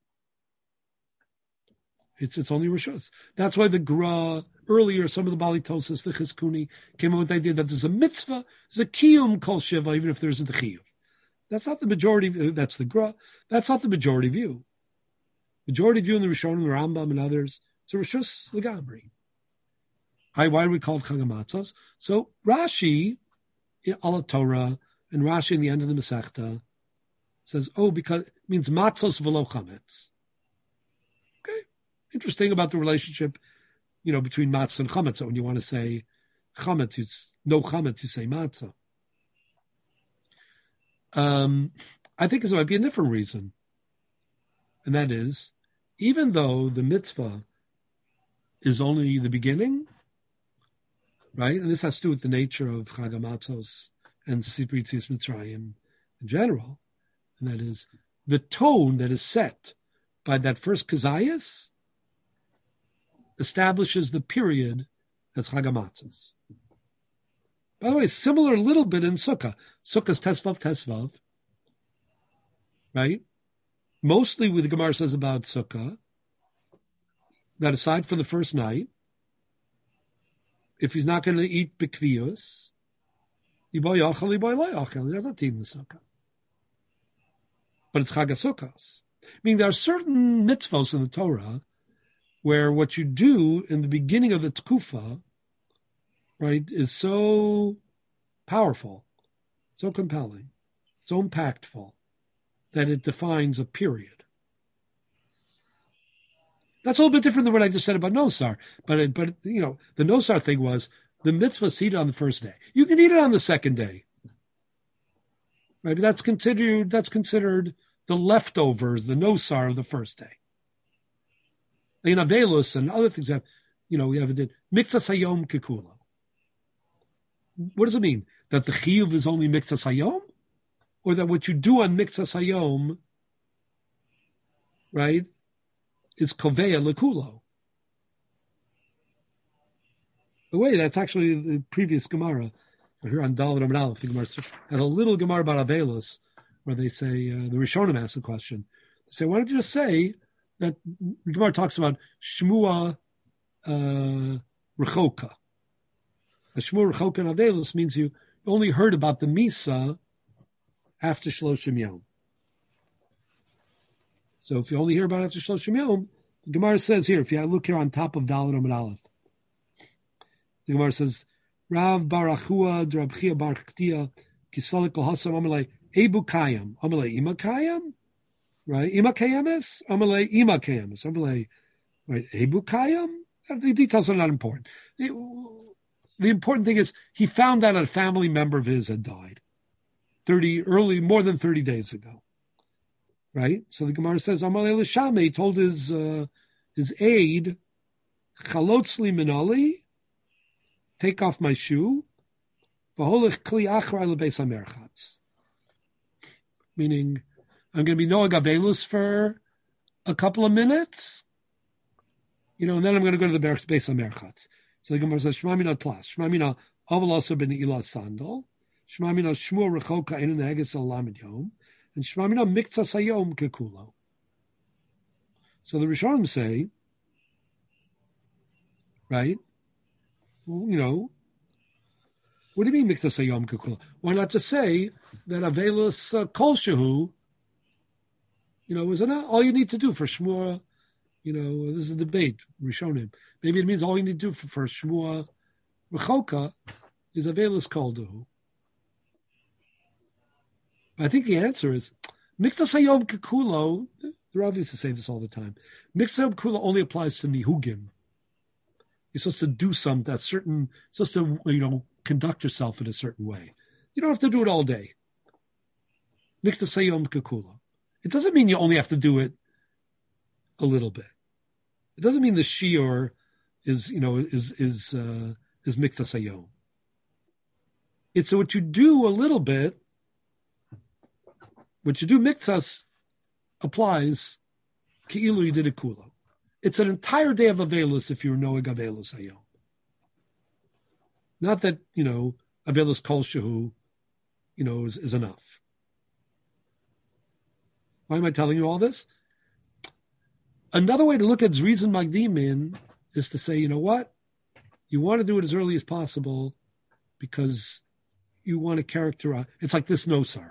It's only Rishos. That's why the Gra, earlier, some of the Bali Tosas, the Chizkuni, came up with the idea that there's a mitzvah, there's a kiyum kol shiva, even if there isn't a chiyuv. That's not the majority, that's the Gra. That's not the majority view. Majority view in the Rishonim, the Rambam, and others, it's a Rishos L'Gamri. Why do we call it Chag HaMatzos? So Rashi, Ala Torah, and Rashi in the end of the Masechta says, because it means matzos v'lo chametz. Okay, interesting about the relationship, between matzah and chametz. So when you want to say chametz, it's no chametz, you say matzah. I think this might be a different reason, and that is, even though the mitzvah is only the beginning, right? And this has to do with the nature of Chag HaMatzos and Sipur Yetzias Mitzrayim in general, and that is the tone that is set by that first Kazayas establishes the period as Chag HaMatzos. By the way, similar a little bit in Sukkah. Sukkah's Tesvav, right? Mostly what the Gemara says about Sukkah, that aside from the first night, if he's not going to eat Bikvius, he doesn't eat in the Sukkah. But it's Chag HaSukkos. Meaning there are certain mitzvos in the Torah where what you do in the beginning of the Tkufa, right, is so powerful, so compelling, so impactful, that it defines a period. That's a little bit different than what I just said about Nosar. But the Nosar thing was the mitzvah to eat it on the first day. You can eat it on the second day. Right? But that's considered the leftovers, the Nosar of the first day. In Avelus and other things, we have it Mikzas Hayom Kikula. What does it mean? That the chiyuv is only Mikzas Hayom? Or that what you do on Mikzas Hayom, right, is Koveya Lekulo? The way that's actually the previous Gemara. Here on Dalet Amud Aleph, the Gemara had a little Gemara about Avelus, where they say, the Rishonim asked the question. They say, why don't you just say that the Gemara talks about Shmua Rechoka. The Shmua Rechoka and Avelus means you only heard about the Misa after Shloshim Yom. So if you only hear about it after Shloshim Yom, the Gemara says here, if you look here on top of Dalet Amud Aleph, the Gemara says, Rav Barachua, Drabchia Barchtia, Kisolik Kohasam, Amalei, Ebu Kayam, Amalei, Ima Kayam, right? Ima Kayamis, Amalei, Ima Kayamis, Amalei, right? Ebu Kayam? The details are not important. The important thing is he found out a family member of his had died more than 30 days ago, right? So the Gemara says, Amalei L'Shame, he told his aide, Chalotzli Minali, take off my shoe, meaning I'm going to be Noah Gavelus for a couple of minutes, and then I'm going to go to the Beis HaMerchatz. So the Gemara says, Shmamina Tlas, Shmamina Avalasa ben Ila Sandal, Shmamina Shmua Rechoka in Haggis al Lamed Yom, and Shmamina Mikzas Hayom Kekulo. So the Rishonim say, right, well, What do you mean Miktas Hayom Kekula? Why not just say that Avelus Kol Shehu, is enough? All you need to do for Shmua, this is a debate, Rishonim. Maybe it means all you need to do for Shmua Rechoka is Avelus Kol Dehu. I think the answer is Miktas Hayom Kekulo. They're obvious to say this all the time. Miktas Hayom Kekulo only applies to Nihugim. You're supposed to do that's certain. You're supposed to conduct yourself in a certain way. You don't have to do it all day. Miktas Hayom Kekulo. It doesn't mean you only have to do it a little bit. It doesn't mean the shiur is Miktas Hayom. It's what you do a little bit. What you do miktas applies ki'ilu you did a kula. It's an entire day of avelus if you're noeg avelus hayom. Not that, avelus kol shehu, is enough. Why am I telling you all this? Another way to look at Zrizin Magdimin is to say, you know what? You want to do it as early as possible because you want to characterize. It's like this nosar.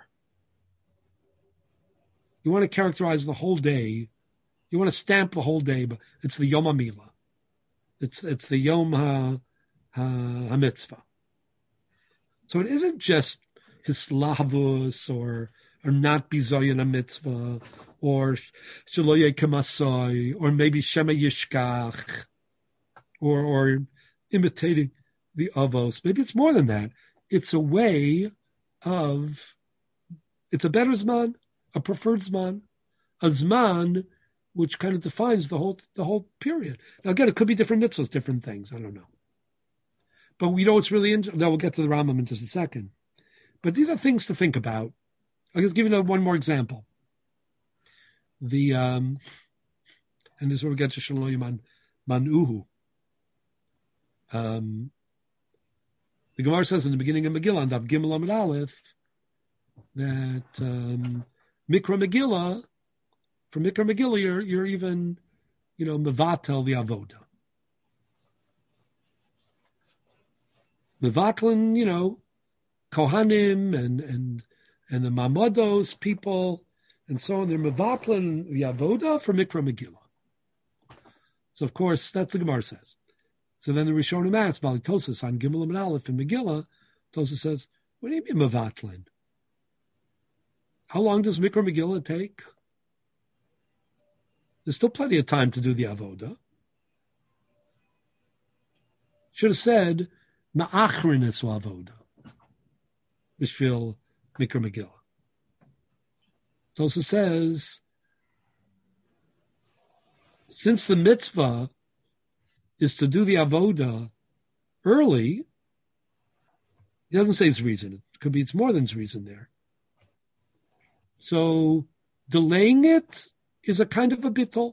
You want to characterize the whole day. You want to stamp the whole day, but it's the Yom HaMilah. It's the Yom HaMitzvah. So it isn't just hislavus or not bizoyin HaMitzvah or shaloye kamasoy or maybe shema yishkach or imitating the avos. Maybe it's more than that. It's a way of, it's a better zman, a preferred zman, a zman which kind of defines the whole period. Now again, it could be different mitzvahs, different things. I don't know. But we know it's really interesting. Now we'll get to the Rambam in just a second. But these are things to think about. I'll just give you one more example. And this is where we get to Shaloyim Manuhu. The Gemara says in the beginning of Megillah, and Dav Gimel Amud Aleph, that Mikra Megillah, from Mikra Megillah, you're even, mevatel the avoda. Mevatlin, Kohanim and the Mamados people and so on. They're mevatlin the avoda for Mikra Megillah. So of course that's the Gemara says. So then the Rishonim asks, Bali Tosas on Gimel and Aleph in Megillah, Tosas says, what do you mean mevatlin? How long does Mikra Megillah take? There's still plenty of time to do the avoda. Should have said ma'achrin es avoda, b'shvil Mikra Megillah. Tosas says, since the mitzvah is to do the avoda early, he doesn't say it's reason. It could be it's more than its reason there. So delaying it is a kind of a bittul.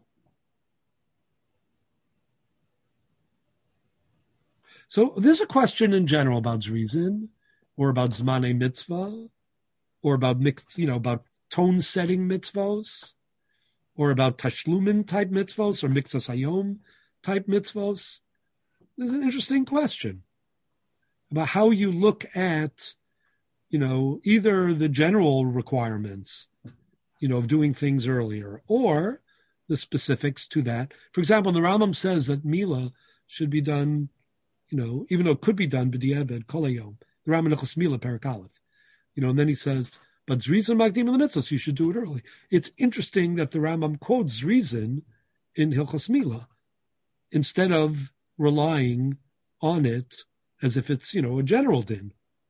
So there's a question in general about Zrizin, or about Zmanei Mitzvah, or about about tone setting mitzvos, or about Tashlumin type mitzvos, or Miktas Hayom type mitzvos. There's an interesting question about how you look at, either the general requirements, of doing things earlier, or the specifics to that. For example, the Rambam says that Mila should be done, even though it could be done b'diavad kol hayom. The Rambam Nechos Mila Perek Aleph, and then he says, but Zrizin Magdim in the mitzvahs, you should do it early. It's interesting that the Rambam quotes Zrizin in Hilchos Mila instead of relying on it as if it's, a general din.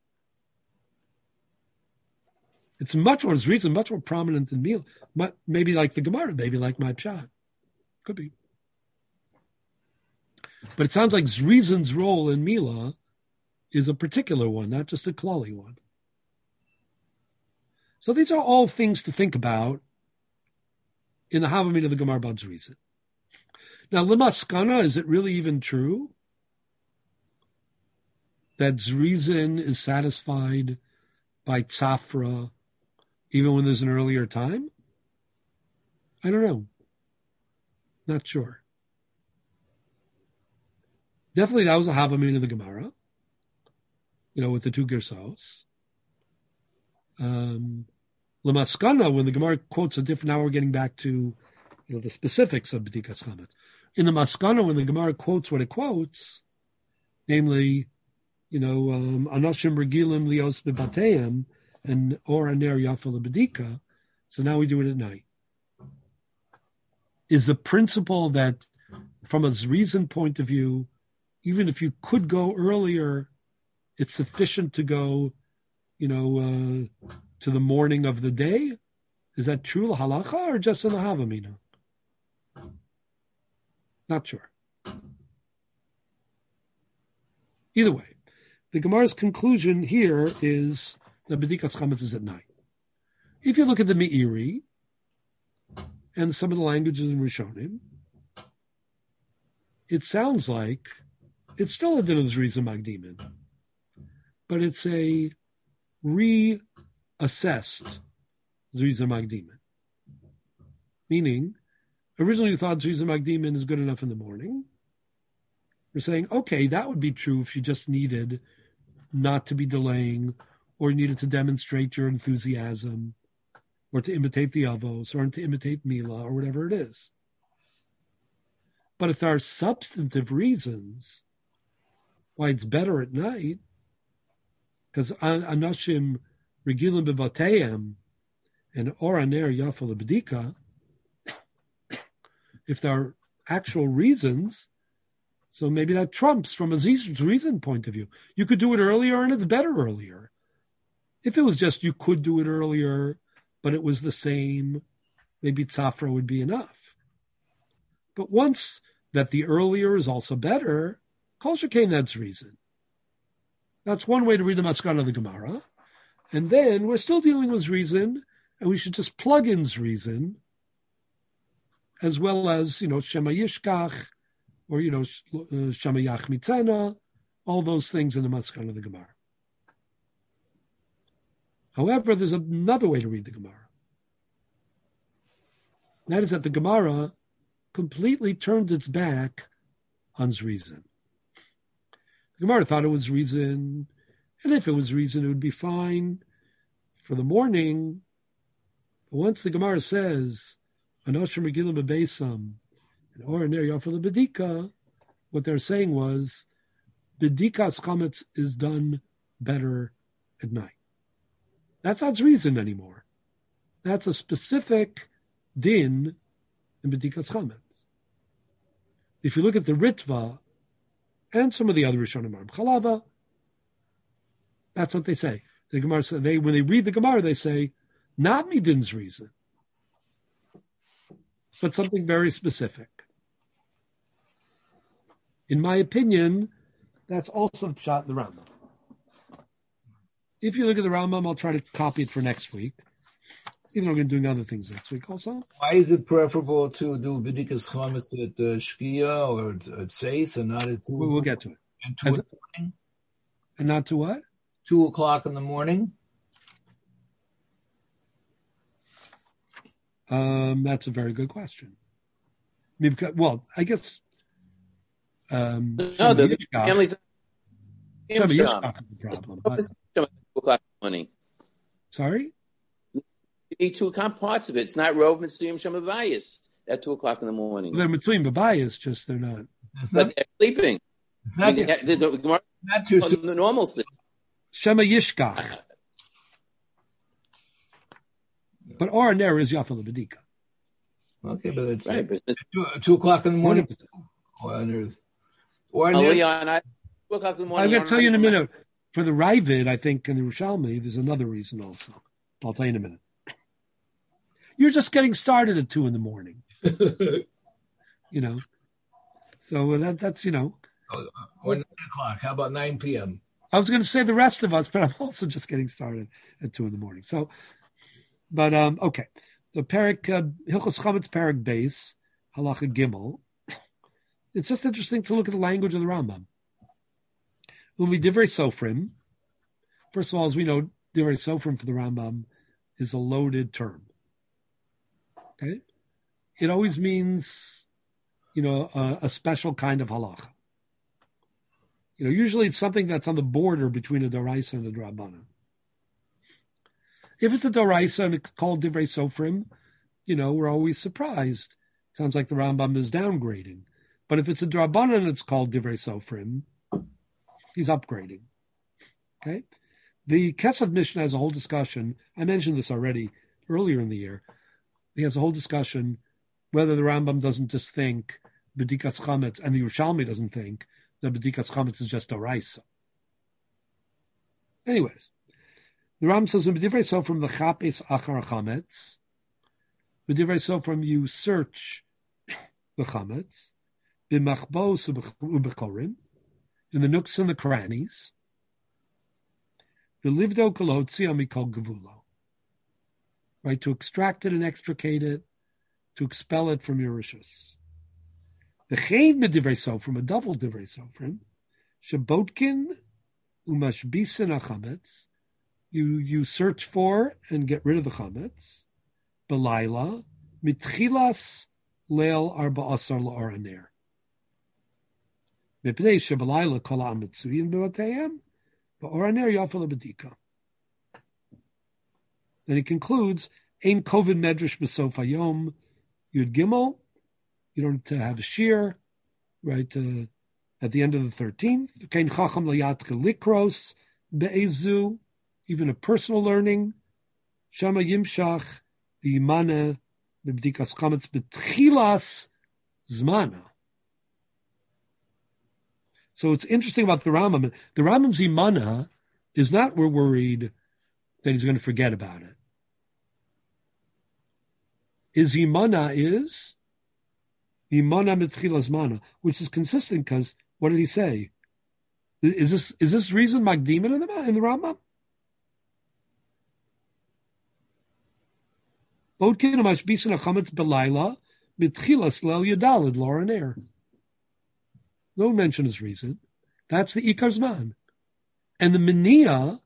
It's much more prominent than Mila. Maybe like the Gemara, maybe like my Pshat. Could be. But it sounds like Zrizin's role in Mila is a particular one, not just a klali one. So these are all things to think about in the Havamina of the Gemara about Zrizin. Now, Limaskana, is it really even true that Zrizin is satisfied by Tzafra even when there's an earlier time? I don't know. Not sure. Definitely that was a Havamina of the Gemara. with the two gersos. Lemaskana, when the Gemara quotes a different, now we're getting back to, the specifics of B'dikas Chametz. In the Maskana, when the Gemara quotes what it quotes, namely, Anashim Regilim Lios Bebateim and Or Aner Yafel B'dika, so now we do it at night. Is the principle that, from a reason point of view, even if you could go earlier, it's sufficient to go, to the morning of the day? Is that true, la halacha, or just in the Havamina? Not sure. Either way, the Gemara's conclusion here is that B'dikas Chametz is at night. If you look at the Meiri and some of the languages in Rishonim, it sounds like it's still a din of Zriza Magdimin, but it's a reassessed Zriza Magdimin. Meaning, originally you thought Zriza Magdimin is good enough in the morning. We're saying, okay, that would be true if you just needed not to be delaying, or needed to demonstrate your enthusiasm, or to imitate the Avos, or to imitate Mila, or whatever it is. But if there are substantive reasons why it's better at night, because Anashim Regilim Bebateim and Oraner Yafel B'dika, if there are actual reasons, so maybe that trumps from a reason point of view. You could do it earlier and it's better earlier. If it was just you could do it earlier, but it was the same, maybe tzafra would be enough. But once that the earlier is also better, kol shekain, that's reason. That's one way to read the Maskana of the Gemara. And then we're still dealing with reason, and we should just plug in reason, as well as, Shema Yishkach, or, Shema Yachmitzena, all those things in the Maskana of the Gemara. However, there's another way to read the Gemara. That is that the Gemara completely turned its back on reason. The Gemara thought it was reason, and if it was reason, it would be fine for the morning. But once the Gemara says, Anoshim Regilim Bebeisam, and Oraner Yafel B'dika, what they're saying was, B'dikas Chametz is done better at night. That's not reason anymore. That's a specific din in B'dikas Chametz. If you look at the Ritva and some of the other Rishonim Chalava, that's what they say. The Gemara when they read the Gemara, they say, not midin's reason, but something very specific. In my opinion, that's also the pshat in the Rambam. If you look at the Rambam, I'll try to copy it for next week, even though we're going to be doing other things next week also. Why is it preferable to do B'dikas Chametz at Shkia or at Seis and not at 2? We'll get to it. And 2 in the morning? And not to what? 2 o'clock in the morning? That's a very good question. Well, I guess... no, the families... Sorry? You need 2 parts of it. It's not Rov Mitzuyim Shem Abayis at 2 o'clock in the morning. Well, they're Mitzuyim Babayis, just they're not. But they're sleeping. It's not, the normalcy. Shema Yishkach. But Oraner is Yafel B'dika. Okay, but it's right, 2 o'clock in the morning. I'm going to tell you in a minute. For the Ravid, I think, in the Yerushalmi, there's another reason also. I'll tell you in a minute. You're just getting started at 2 in the morning. So that's. Or 9 o'clock. How about 9 p.m.? I was going to say the rest of us, but I'm also just getting started at 2 in the morning. So, but, okay. The Perek, Hilchos Chametz Perek Beis, Halacha Gimel. It's just interesting to look at the language of the Rambam. When we divrei sofrim, first of all, as we know, divrei sofrim for the Rambam is a loaded term. Okay, it always means, a special kind of halacha. Usually it's something that's on the border between a Doraisa and a Drabanan. If it's a Doraisa and it's called Divrei Sofrim, we're always surprised. Sounds like the Rambam is downgrading. But if it's a Drabanan and it's called Divrei Sofrim, he's upgrading. Okay? The Kesef Mishnah has a whole discussion. I mentioned this already earlier in the year. He has a whole discussion whether the Rambam doesn't just think B'dikas Chametz, and the Yerushalmi doesn't think that B'dikas Chametz is just Doraisa. Anyways, the Rambam says, B'divrei Sofrim the Chapes Achar Chametz. B'divrei Sofrim you search the Chametz. B'machbos u'b'chorim. In the nooks and the crannies. B'livdo kolotzi amikol gevulo. Right, to extract it and extricate it, to expel it from your rishus. The chein b'divrei sofrim, a double divrei sofrim, shebotkin umashbisin achametz, you search for and get rid of the chametz. Belayla mitchilas leil arba asar la'or aner. Mipnei shebelayla kol ha'ametzuyin b'batayim, ba'or aner yafel b'dika. Then he concludes, Ein Kovid Medrash B'sof Hayom Yud Gimel. You don't have a shear, right, at the end of the 13th. Kein Chacham Layatchel Likros Be'ezu, even a personal learning. Shama Yimshach V'yimana B'bdikas Chametz B'tchilas Zmana. So it's interesting about the Rambam. The Rambam's Imana is not we're worried that he's going to forget about it. Is Imana Mitchilas Mana, which is consistent because what did he say? Is this reason Magdiman in the Rambam? Bodkin Mashbisin Achametz Belayla Mitchilas Leil Yadalid Lauren Air. No mention is reason. That's the Ikar Zman. And the Mania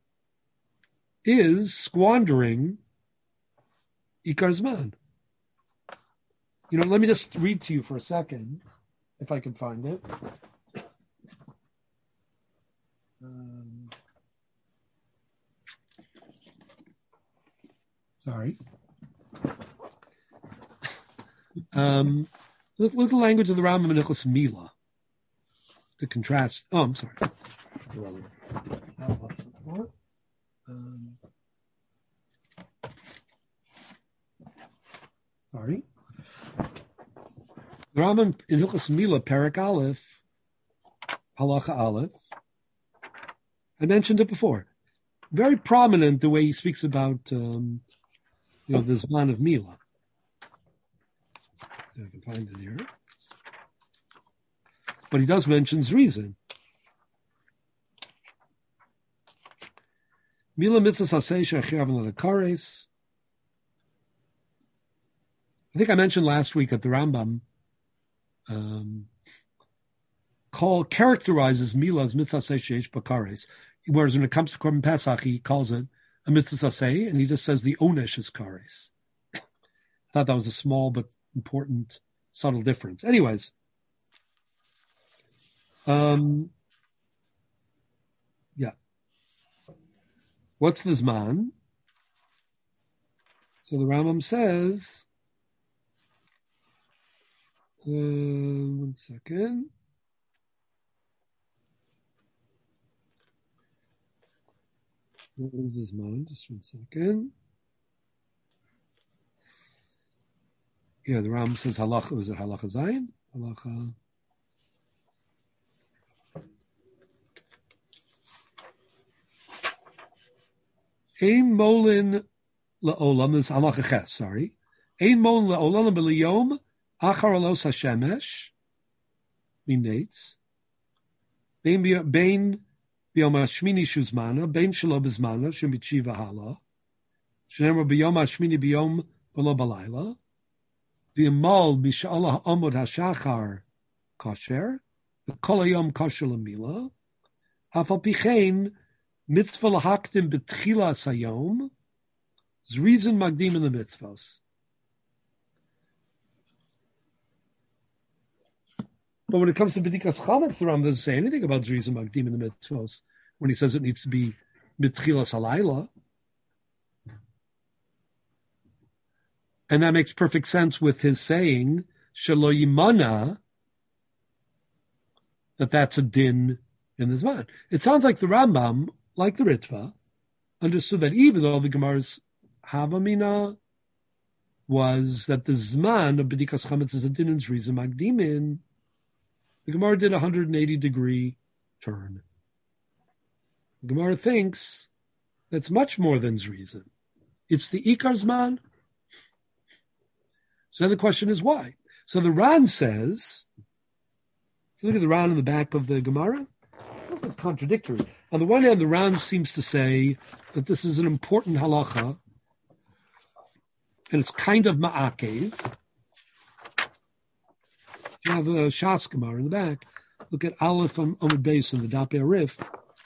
is squandering Ikar Zman. Let me just read to you for a second, if I can find it. Sorry. Look at the language of the Rambam and Nicholas Mila. To contrast. Oh, I'm sorry. Sorry. The Rambam in Hilchos Mila, Perek Aleph, Halacha Aleph. I mentioned it before. Very prominent the way he speaks about, the Zman of Mila. I can find it here. But he does mention reason. Mila mitzvah saseh she'achiav l'kares. I think I mentioned last week that the Rambam characterizes Mila as mitzvah saseh she'esh b'kares, whereas when it comes to Korban Pesach, he calls it a mitzvah saseh, and he just says the onesh is kares. I thought that was a small but important, subtle difference. Anyways, yeah. What's the Zman? So the Rambam says, one second. What is the Zman? Just one second. Yeah, the Rambam says halacha. Was it halacha zayin? Halacha. Ein molin laolam is halacha ches. Sorry. Ein molin laolam b'liyom achar alos hashemesh. Minates. Bein biyom hashmini shuzmana. Bein shelo bezmana shemitzhiva hala. Shenemar biyom hashmini biyom v'lo balayla. V'yamal mish'ala ha'amod hashachar kosher. V'kol hayom kosher l'mila. Afal pichein mitzvah lahaktim betchila sayom. Zrizin magdim in the mitzvahs. But when it comes to B'dikas Chametz, the Ram doesn't say anything about Zriza Magdim in the mitzvos when he says it needs to be Mitchilas Halayla. And that makes perfect sense with his saying, Shelo Yimana, that's a din in the Zman. It sounds like the Rambam, like the Ritva, understood that even though the Gemara's Havamina was that the Zman of B'dikas Chametz is a din in Zriza Magdimin, the Gemara did a 180-degree turn. The Gemara thinks that's much more than Zriza. It's the Ikar Zman. So then the question is why? So the Ran says, if you look at the Ran in the back of the Gemara, it's contradictory. On the one hand, the Ran seems to say that this is an important halacha, and it's kind of ma'akev. You have a Shas Gemara in the back. Look at Aleph Amud Beis in the Dapei Arif.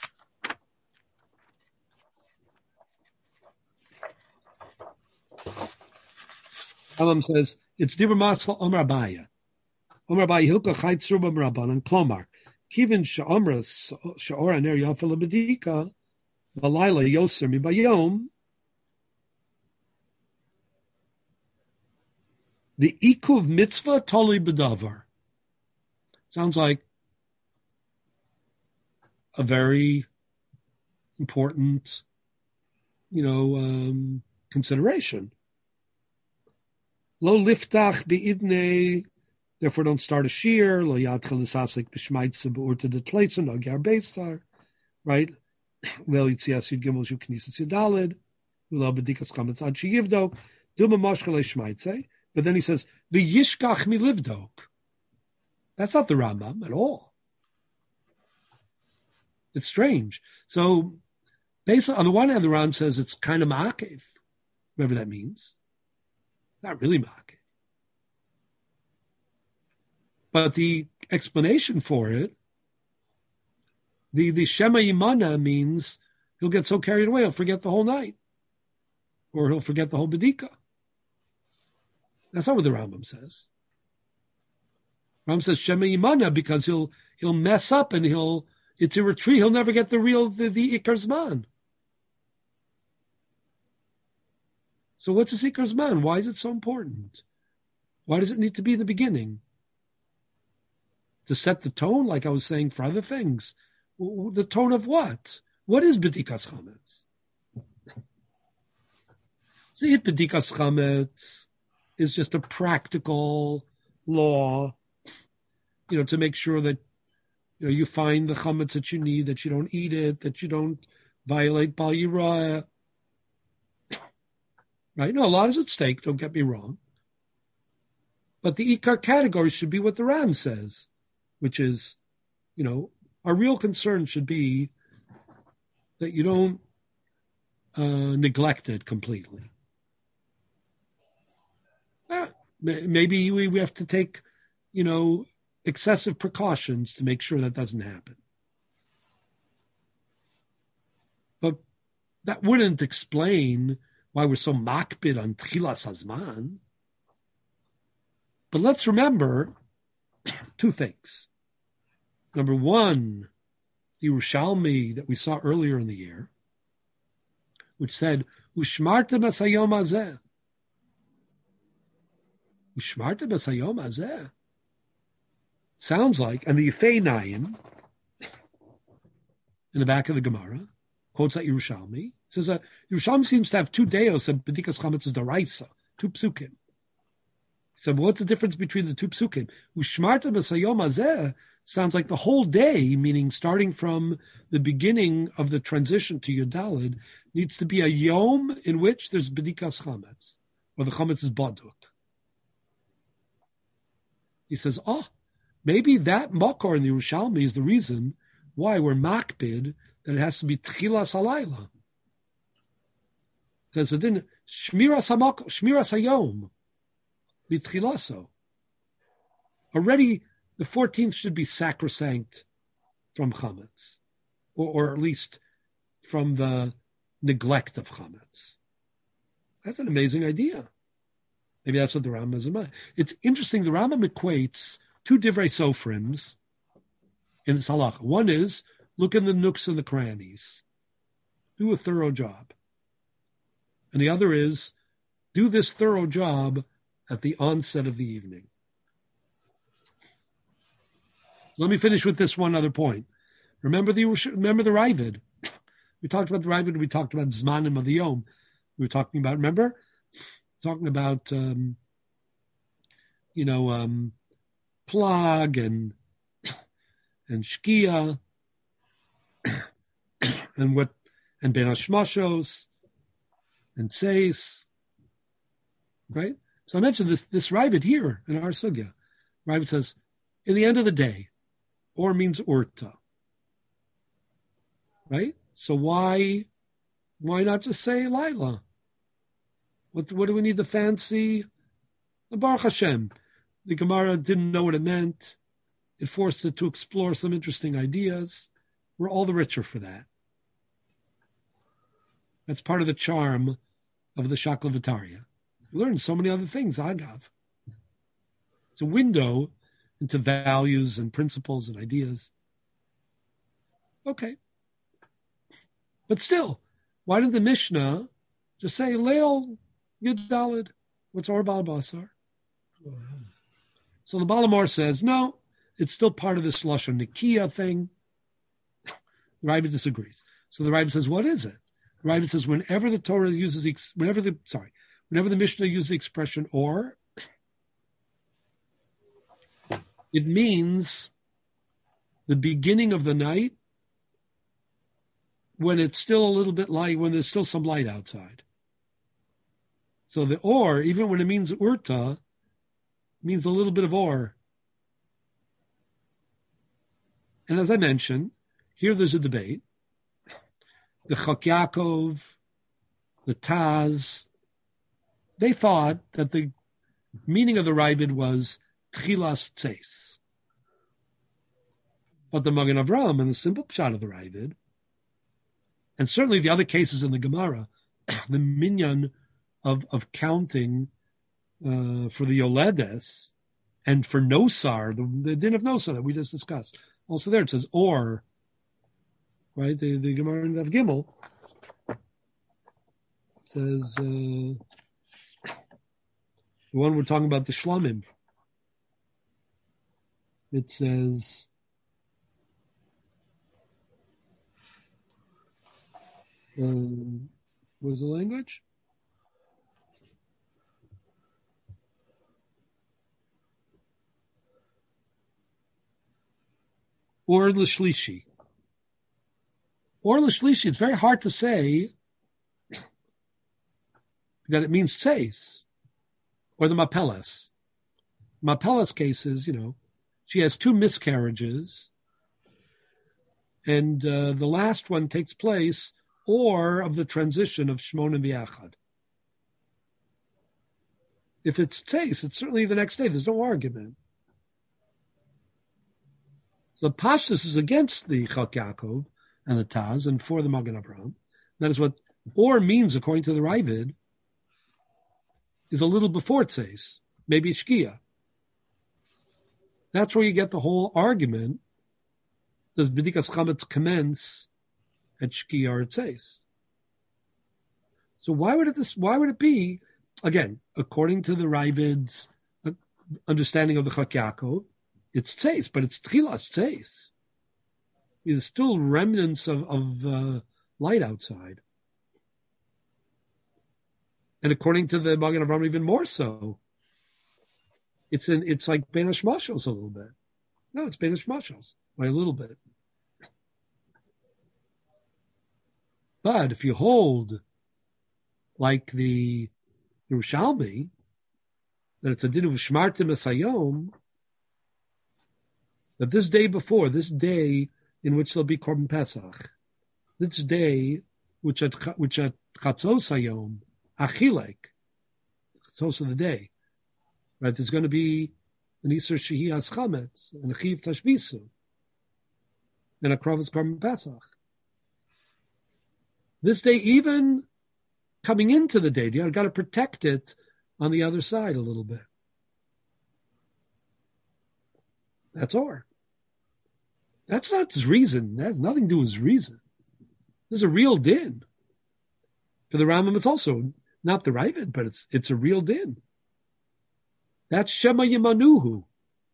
Alam says, it's Dibur Masal Omer Abaya. Omer Abaya Hilka Chait Surba Merabanan Klomar. Kivin Sha'omra Sha'ora Ner Yafel Abedika Balayla Yoser Mi Bayom. The Ikuv Mitzvah Toli B'davar. Sounds like a very important, consideration. Lo liftach beidnei, therefore don't start a shear. Lo yadchel l'sasik b'shmaitze b'urta detleitzer no gar beisar, right? Lo yitzias yud gimel shu knisas yudalid, ulo b'dikas chametz ad sheyivdok, duma moshchel shmaitze. But then he says v'yishkach mi livdok. That's not the Rambam at all. It's strange. So, basically, on the one hand, the Ram says it's kind of ma'akev, whatever that means. Not really ma'akev. But the explanation for it, the Shema Yimana means he'll get so carried away, he'll forget the whole night. Or he'll forget the whole B'dika. That's not what the Rambam says. Rambam says Shema Yimana because he'll mess up and it's a retreat. He'll never get the Ikar Zman. So what's this Ikar Zman? Why is it so important? Why does it need to be in the beginning? To set the tone, like I was saying, for other things. The tone of what? What is B'dikas Chametz? See, B'dikas Chametz is just a practical law, to make sure that you find the chametz that you need, that you don't eat it, that you don't violate Bal Yirah. Right? No, a lot is at stake, don't get me wrong. But the Ikar category should be what the Ram says, which is, our real concern should be that you don't neglect it completely. Maybe we have to take, excessive precautions to make sure that doesn't happen. But that wouldn't explain why we're so makbid on Tchilas Hazman. But let's remember two things. Number one, the Yerushalmi that we saw earlier in the year, which said, Ushmartem es hayom hazeh. Ushmartem es hayom hazeh. Sounds like, and the Yifei Nayim, in the back of the Gemara, quotes that Yerushalmi, says that Yerushalmi seems to have two deos of B'dikas Chametz is Daraisa, two psukim. He said, well, what's the difference between the two psukim? Ushmartem es hayom hazeh sounds like the whole day, meaning starting from the beginning of the transition to Yudalid, needs to be a yom in which there's B'dikas Chametz, or the Chametz is Baduk. He says, maybe that makor in the Yerushalmi is the reason why we're makbid that it has to be Tchilas Halayla. Because it didn't, Shmiras Hayom, be Tchilaso. Already, the 14th should be sacrosanct from Chametz, or at least from the neglect of Chametz. That's an amazing idea. Maybe that's what the Rambam is about. It's interesting, the Rambam equates two divrei sofrims in this halacha. One is, look in the nooks and the crannies. Do a thorough job. And the other is, do this thorough job at the onset of the evening. Let me finish with this one other point. Remember the Ravid. We talked about the Ravid. We talked about Zmanim of the Yom. We were talking about, remember? Talking about, Plag and Shkia and Ben Hashmashos and Seis, right? So I mentioned this Ravid here in our sugya. Ravid says, in the end of the day, or means urta, right? So why not just say Laila? What do we need the fancy? Baruch Hashem, the Gemara didn't know what it meant. It forced it to explore some interesting ideas. We're all the richer for that. That's part of the charm of the Shakla V'Tarya. We learn so many other things, Agav. It's a window into values and principles and ideas. Okay. But still, why did the Mishnah just say, Leil Yud Daled? What's Or Bal Basar? So the Balamor says, no, it's still part of this Lashon Nikiya thing. The Ravid disagrees. So the Ravid says, what is it? The Ravid says, whenever the Torah uses, whenever the Mishnah uses the expression or, it means the beginning of the night when it's still a little bit light, when there's still some light outside. So the or, even when it means urta, means a little bit of or. And as I mentioned, here there's a debate. The Chok Yaakov, the Taz, they thought that the meaning of the Ravid was Tchilas Tzeis. But the Magen Avraham and the simple pshat of the Ravid, and certainly the other cases in the Gemara, the minyan of counting for the Yoledes and for Nosar, the din of Nosar that we just discussed. Also there it says or, right? The Gemara in Rav Gimel says the one we're talking about, the Shlamim. It says, what was the language? Or l'shlishi. Or l'shlishi, it's very hard to say that it means tzeis. Or the Mapeles. Mapeles case is, she has two miscarriages, and the last one takes place or of the transition of Shmona B'Yachad. If it's tzeis, it's certainly the next day. There's no argument. So the Pashtus is against the Chok Yaakov and the Taz and for the Magen Avraham. That is what or means, according to the Ravid, is a little before tzeis, maybe shkia. That's where you get the whole argument. Does B'dikas Chametz commence at shkia or tzeis? So why would it be, again, according to the Ravid's understanding of the Chok Yaakov, it's tzeis, but it's tchilas tzeis. There's still remnants of light outside. And according to the Magen Avraham, even more so. It's like Ben Hashmashos a little bit. No, it's Ben Hashmashos by a little bit. But if you hold, like the Yerushalmi, that it's a din of Shmartim Esayom, that this day before, this day in which there'll be Korban Pesach, this day which at Chatzos Hayom, Achilek, it's also the day, right? There's going to be an Isur Shehi Aschametz, and a Chiv Tashbisu, and a Kravas Korban Pesach. This day, even coming into the day, you've got to protect it on the other side a little bit. That's or. That's not his reason. That has nothing to do with his reason. There's a real din. For the Rambam, it's also not the Ravid, but it's a real din. That's Shema Yimanuhu.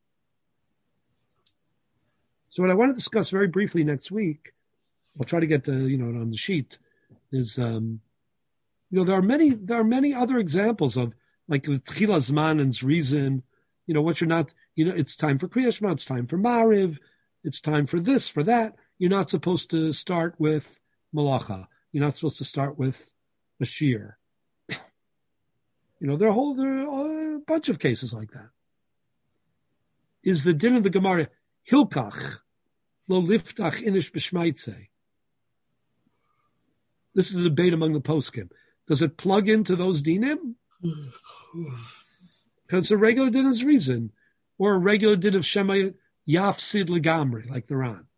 So what I want to discuss very briefly next week, I'll try to get it on the sheet, is there are many other examples of like the Tchila Zman's reason, what you're not, it's time for Kriya Shema, it's time for Mariv, it's time for this, for that. You're not supposed to start with Malacha. You're not supposed to start with a Shir. There are a bunch of cases like that. Is the din of the Gemara Hilkach lo liftach inish b'shmaitze? This is a debate among the poskim. Does it plug into those dinim? Because it's a regular din as reason, or a regular din of Shema Yafsid Legamri, like the Ran.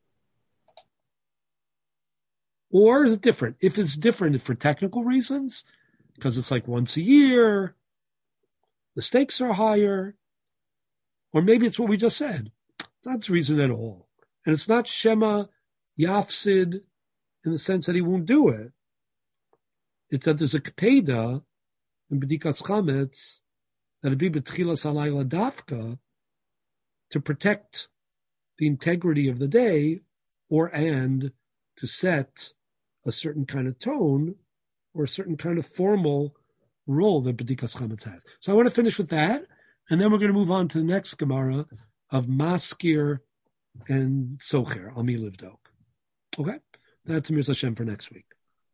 Or is it different? If it's different for technical reasons, because it's like once a year, the stakes are higher, or maybe it's what we just said. That's reason at all. And it's not Shema Yafsid in the sense that he won't do it. It's that there's a Kpeda in B'dikas Chametz that it be B'tchilas Halayla Dafka to protect the integrity of the day and to set a certain kind of tone or a certain kind of formal role that B'dikas Chametz has. So I want to finish with that, and then we're going to move on to the next Gemara of Maskir and Socher, Ami Livdok. Okay? That's Mir Hashem for next week.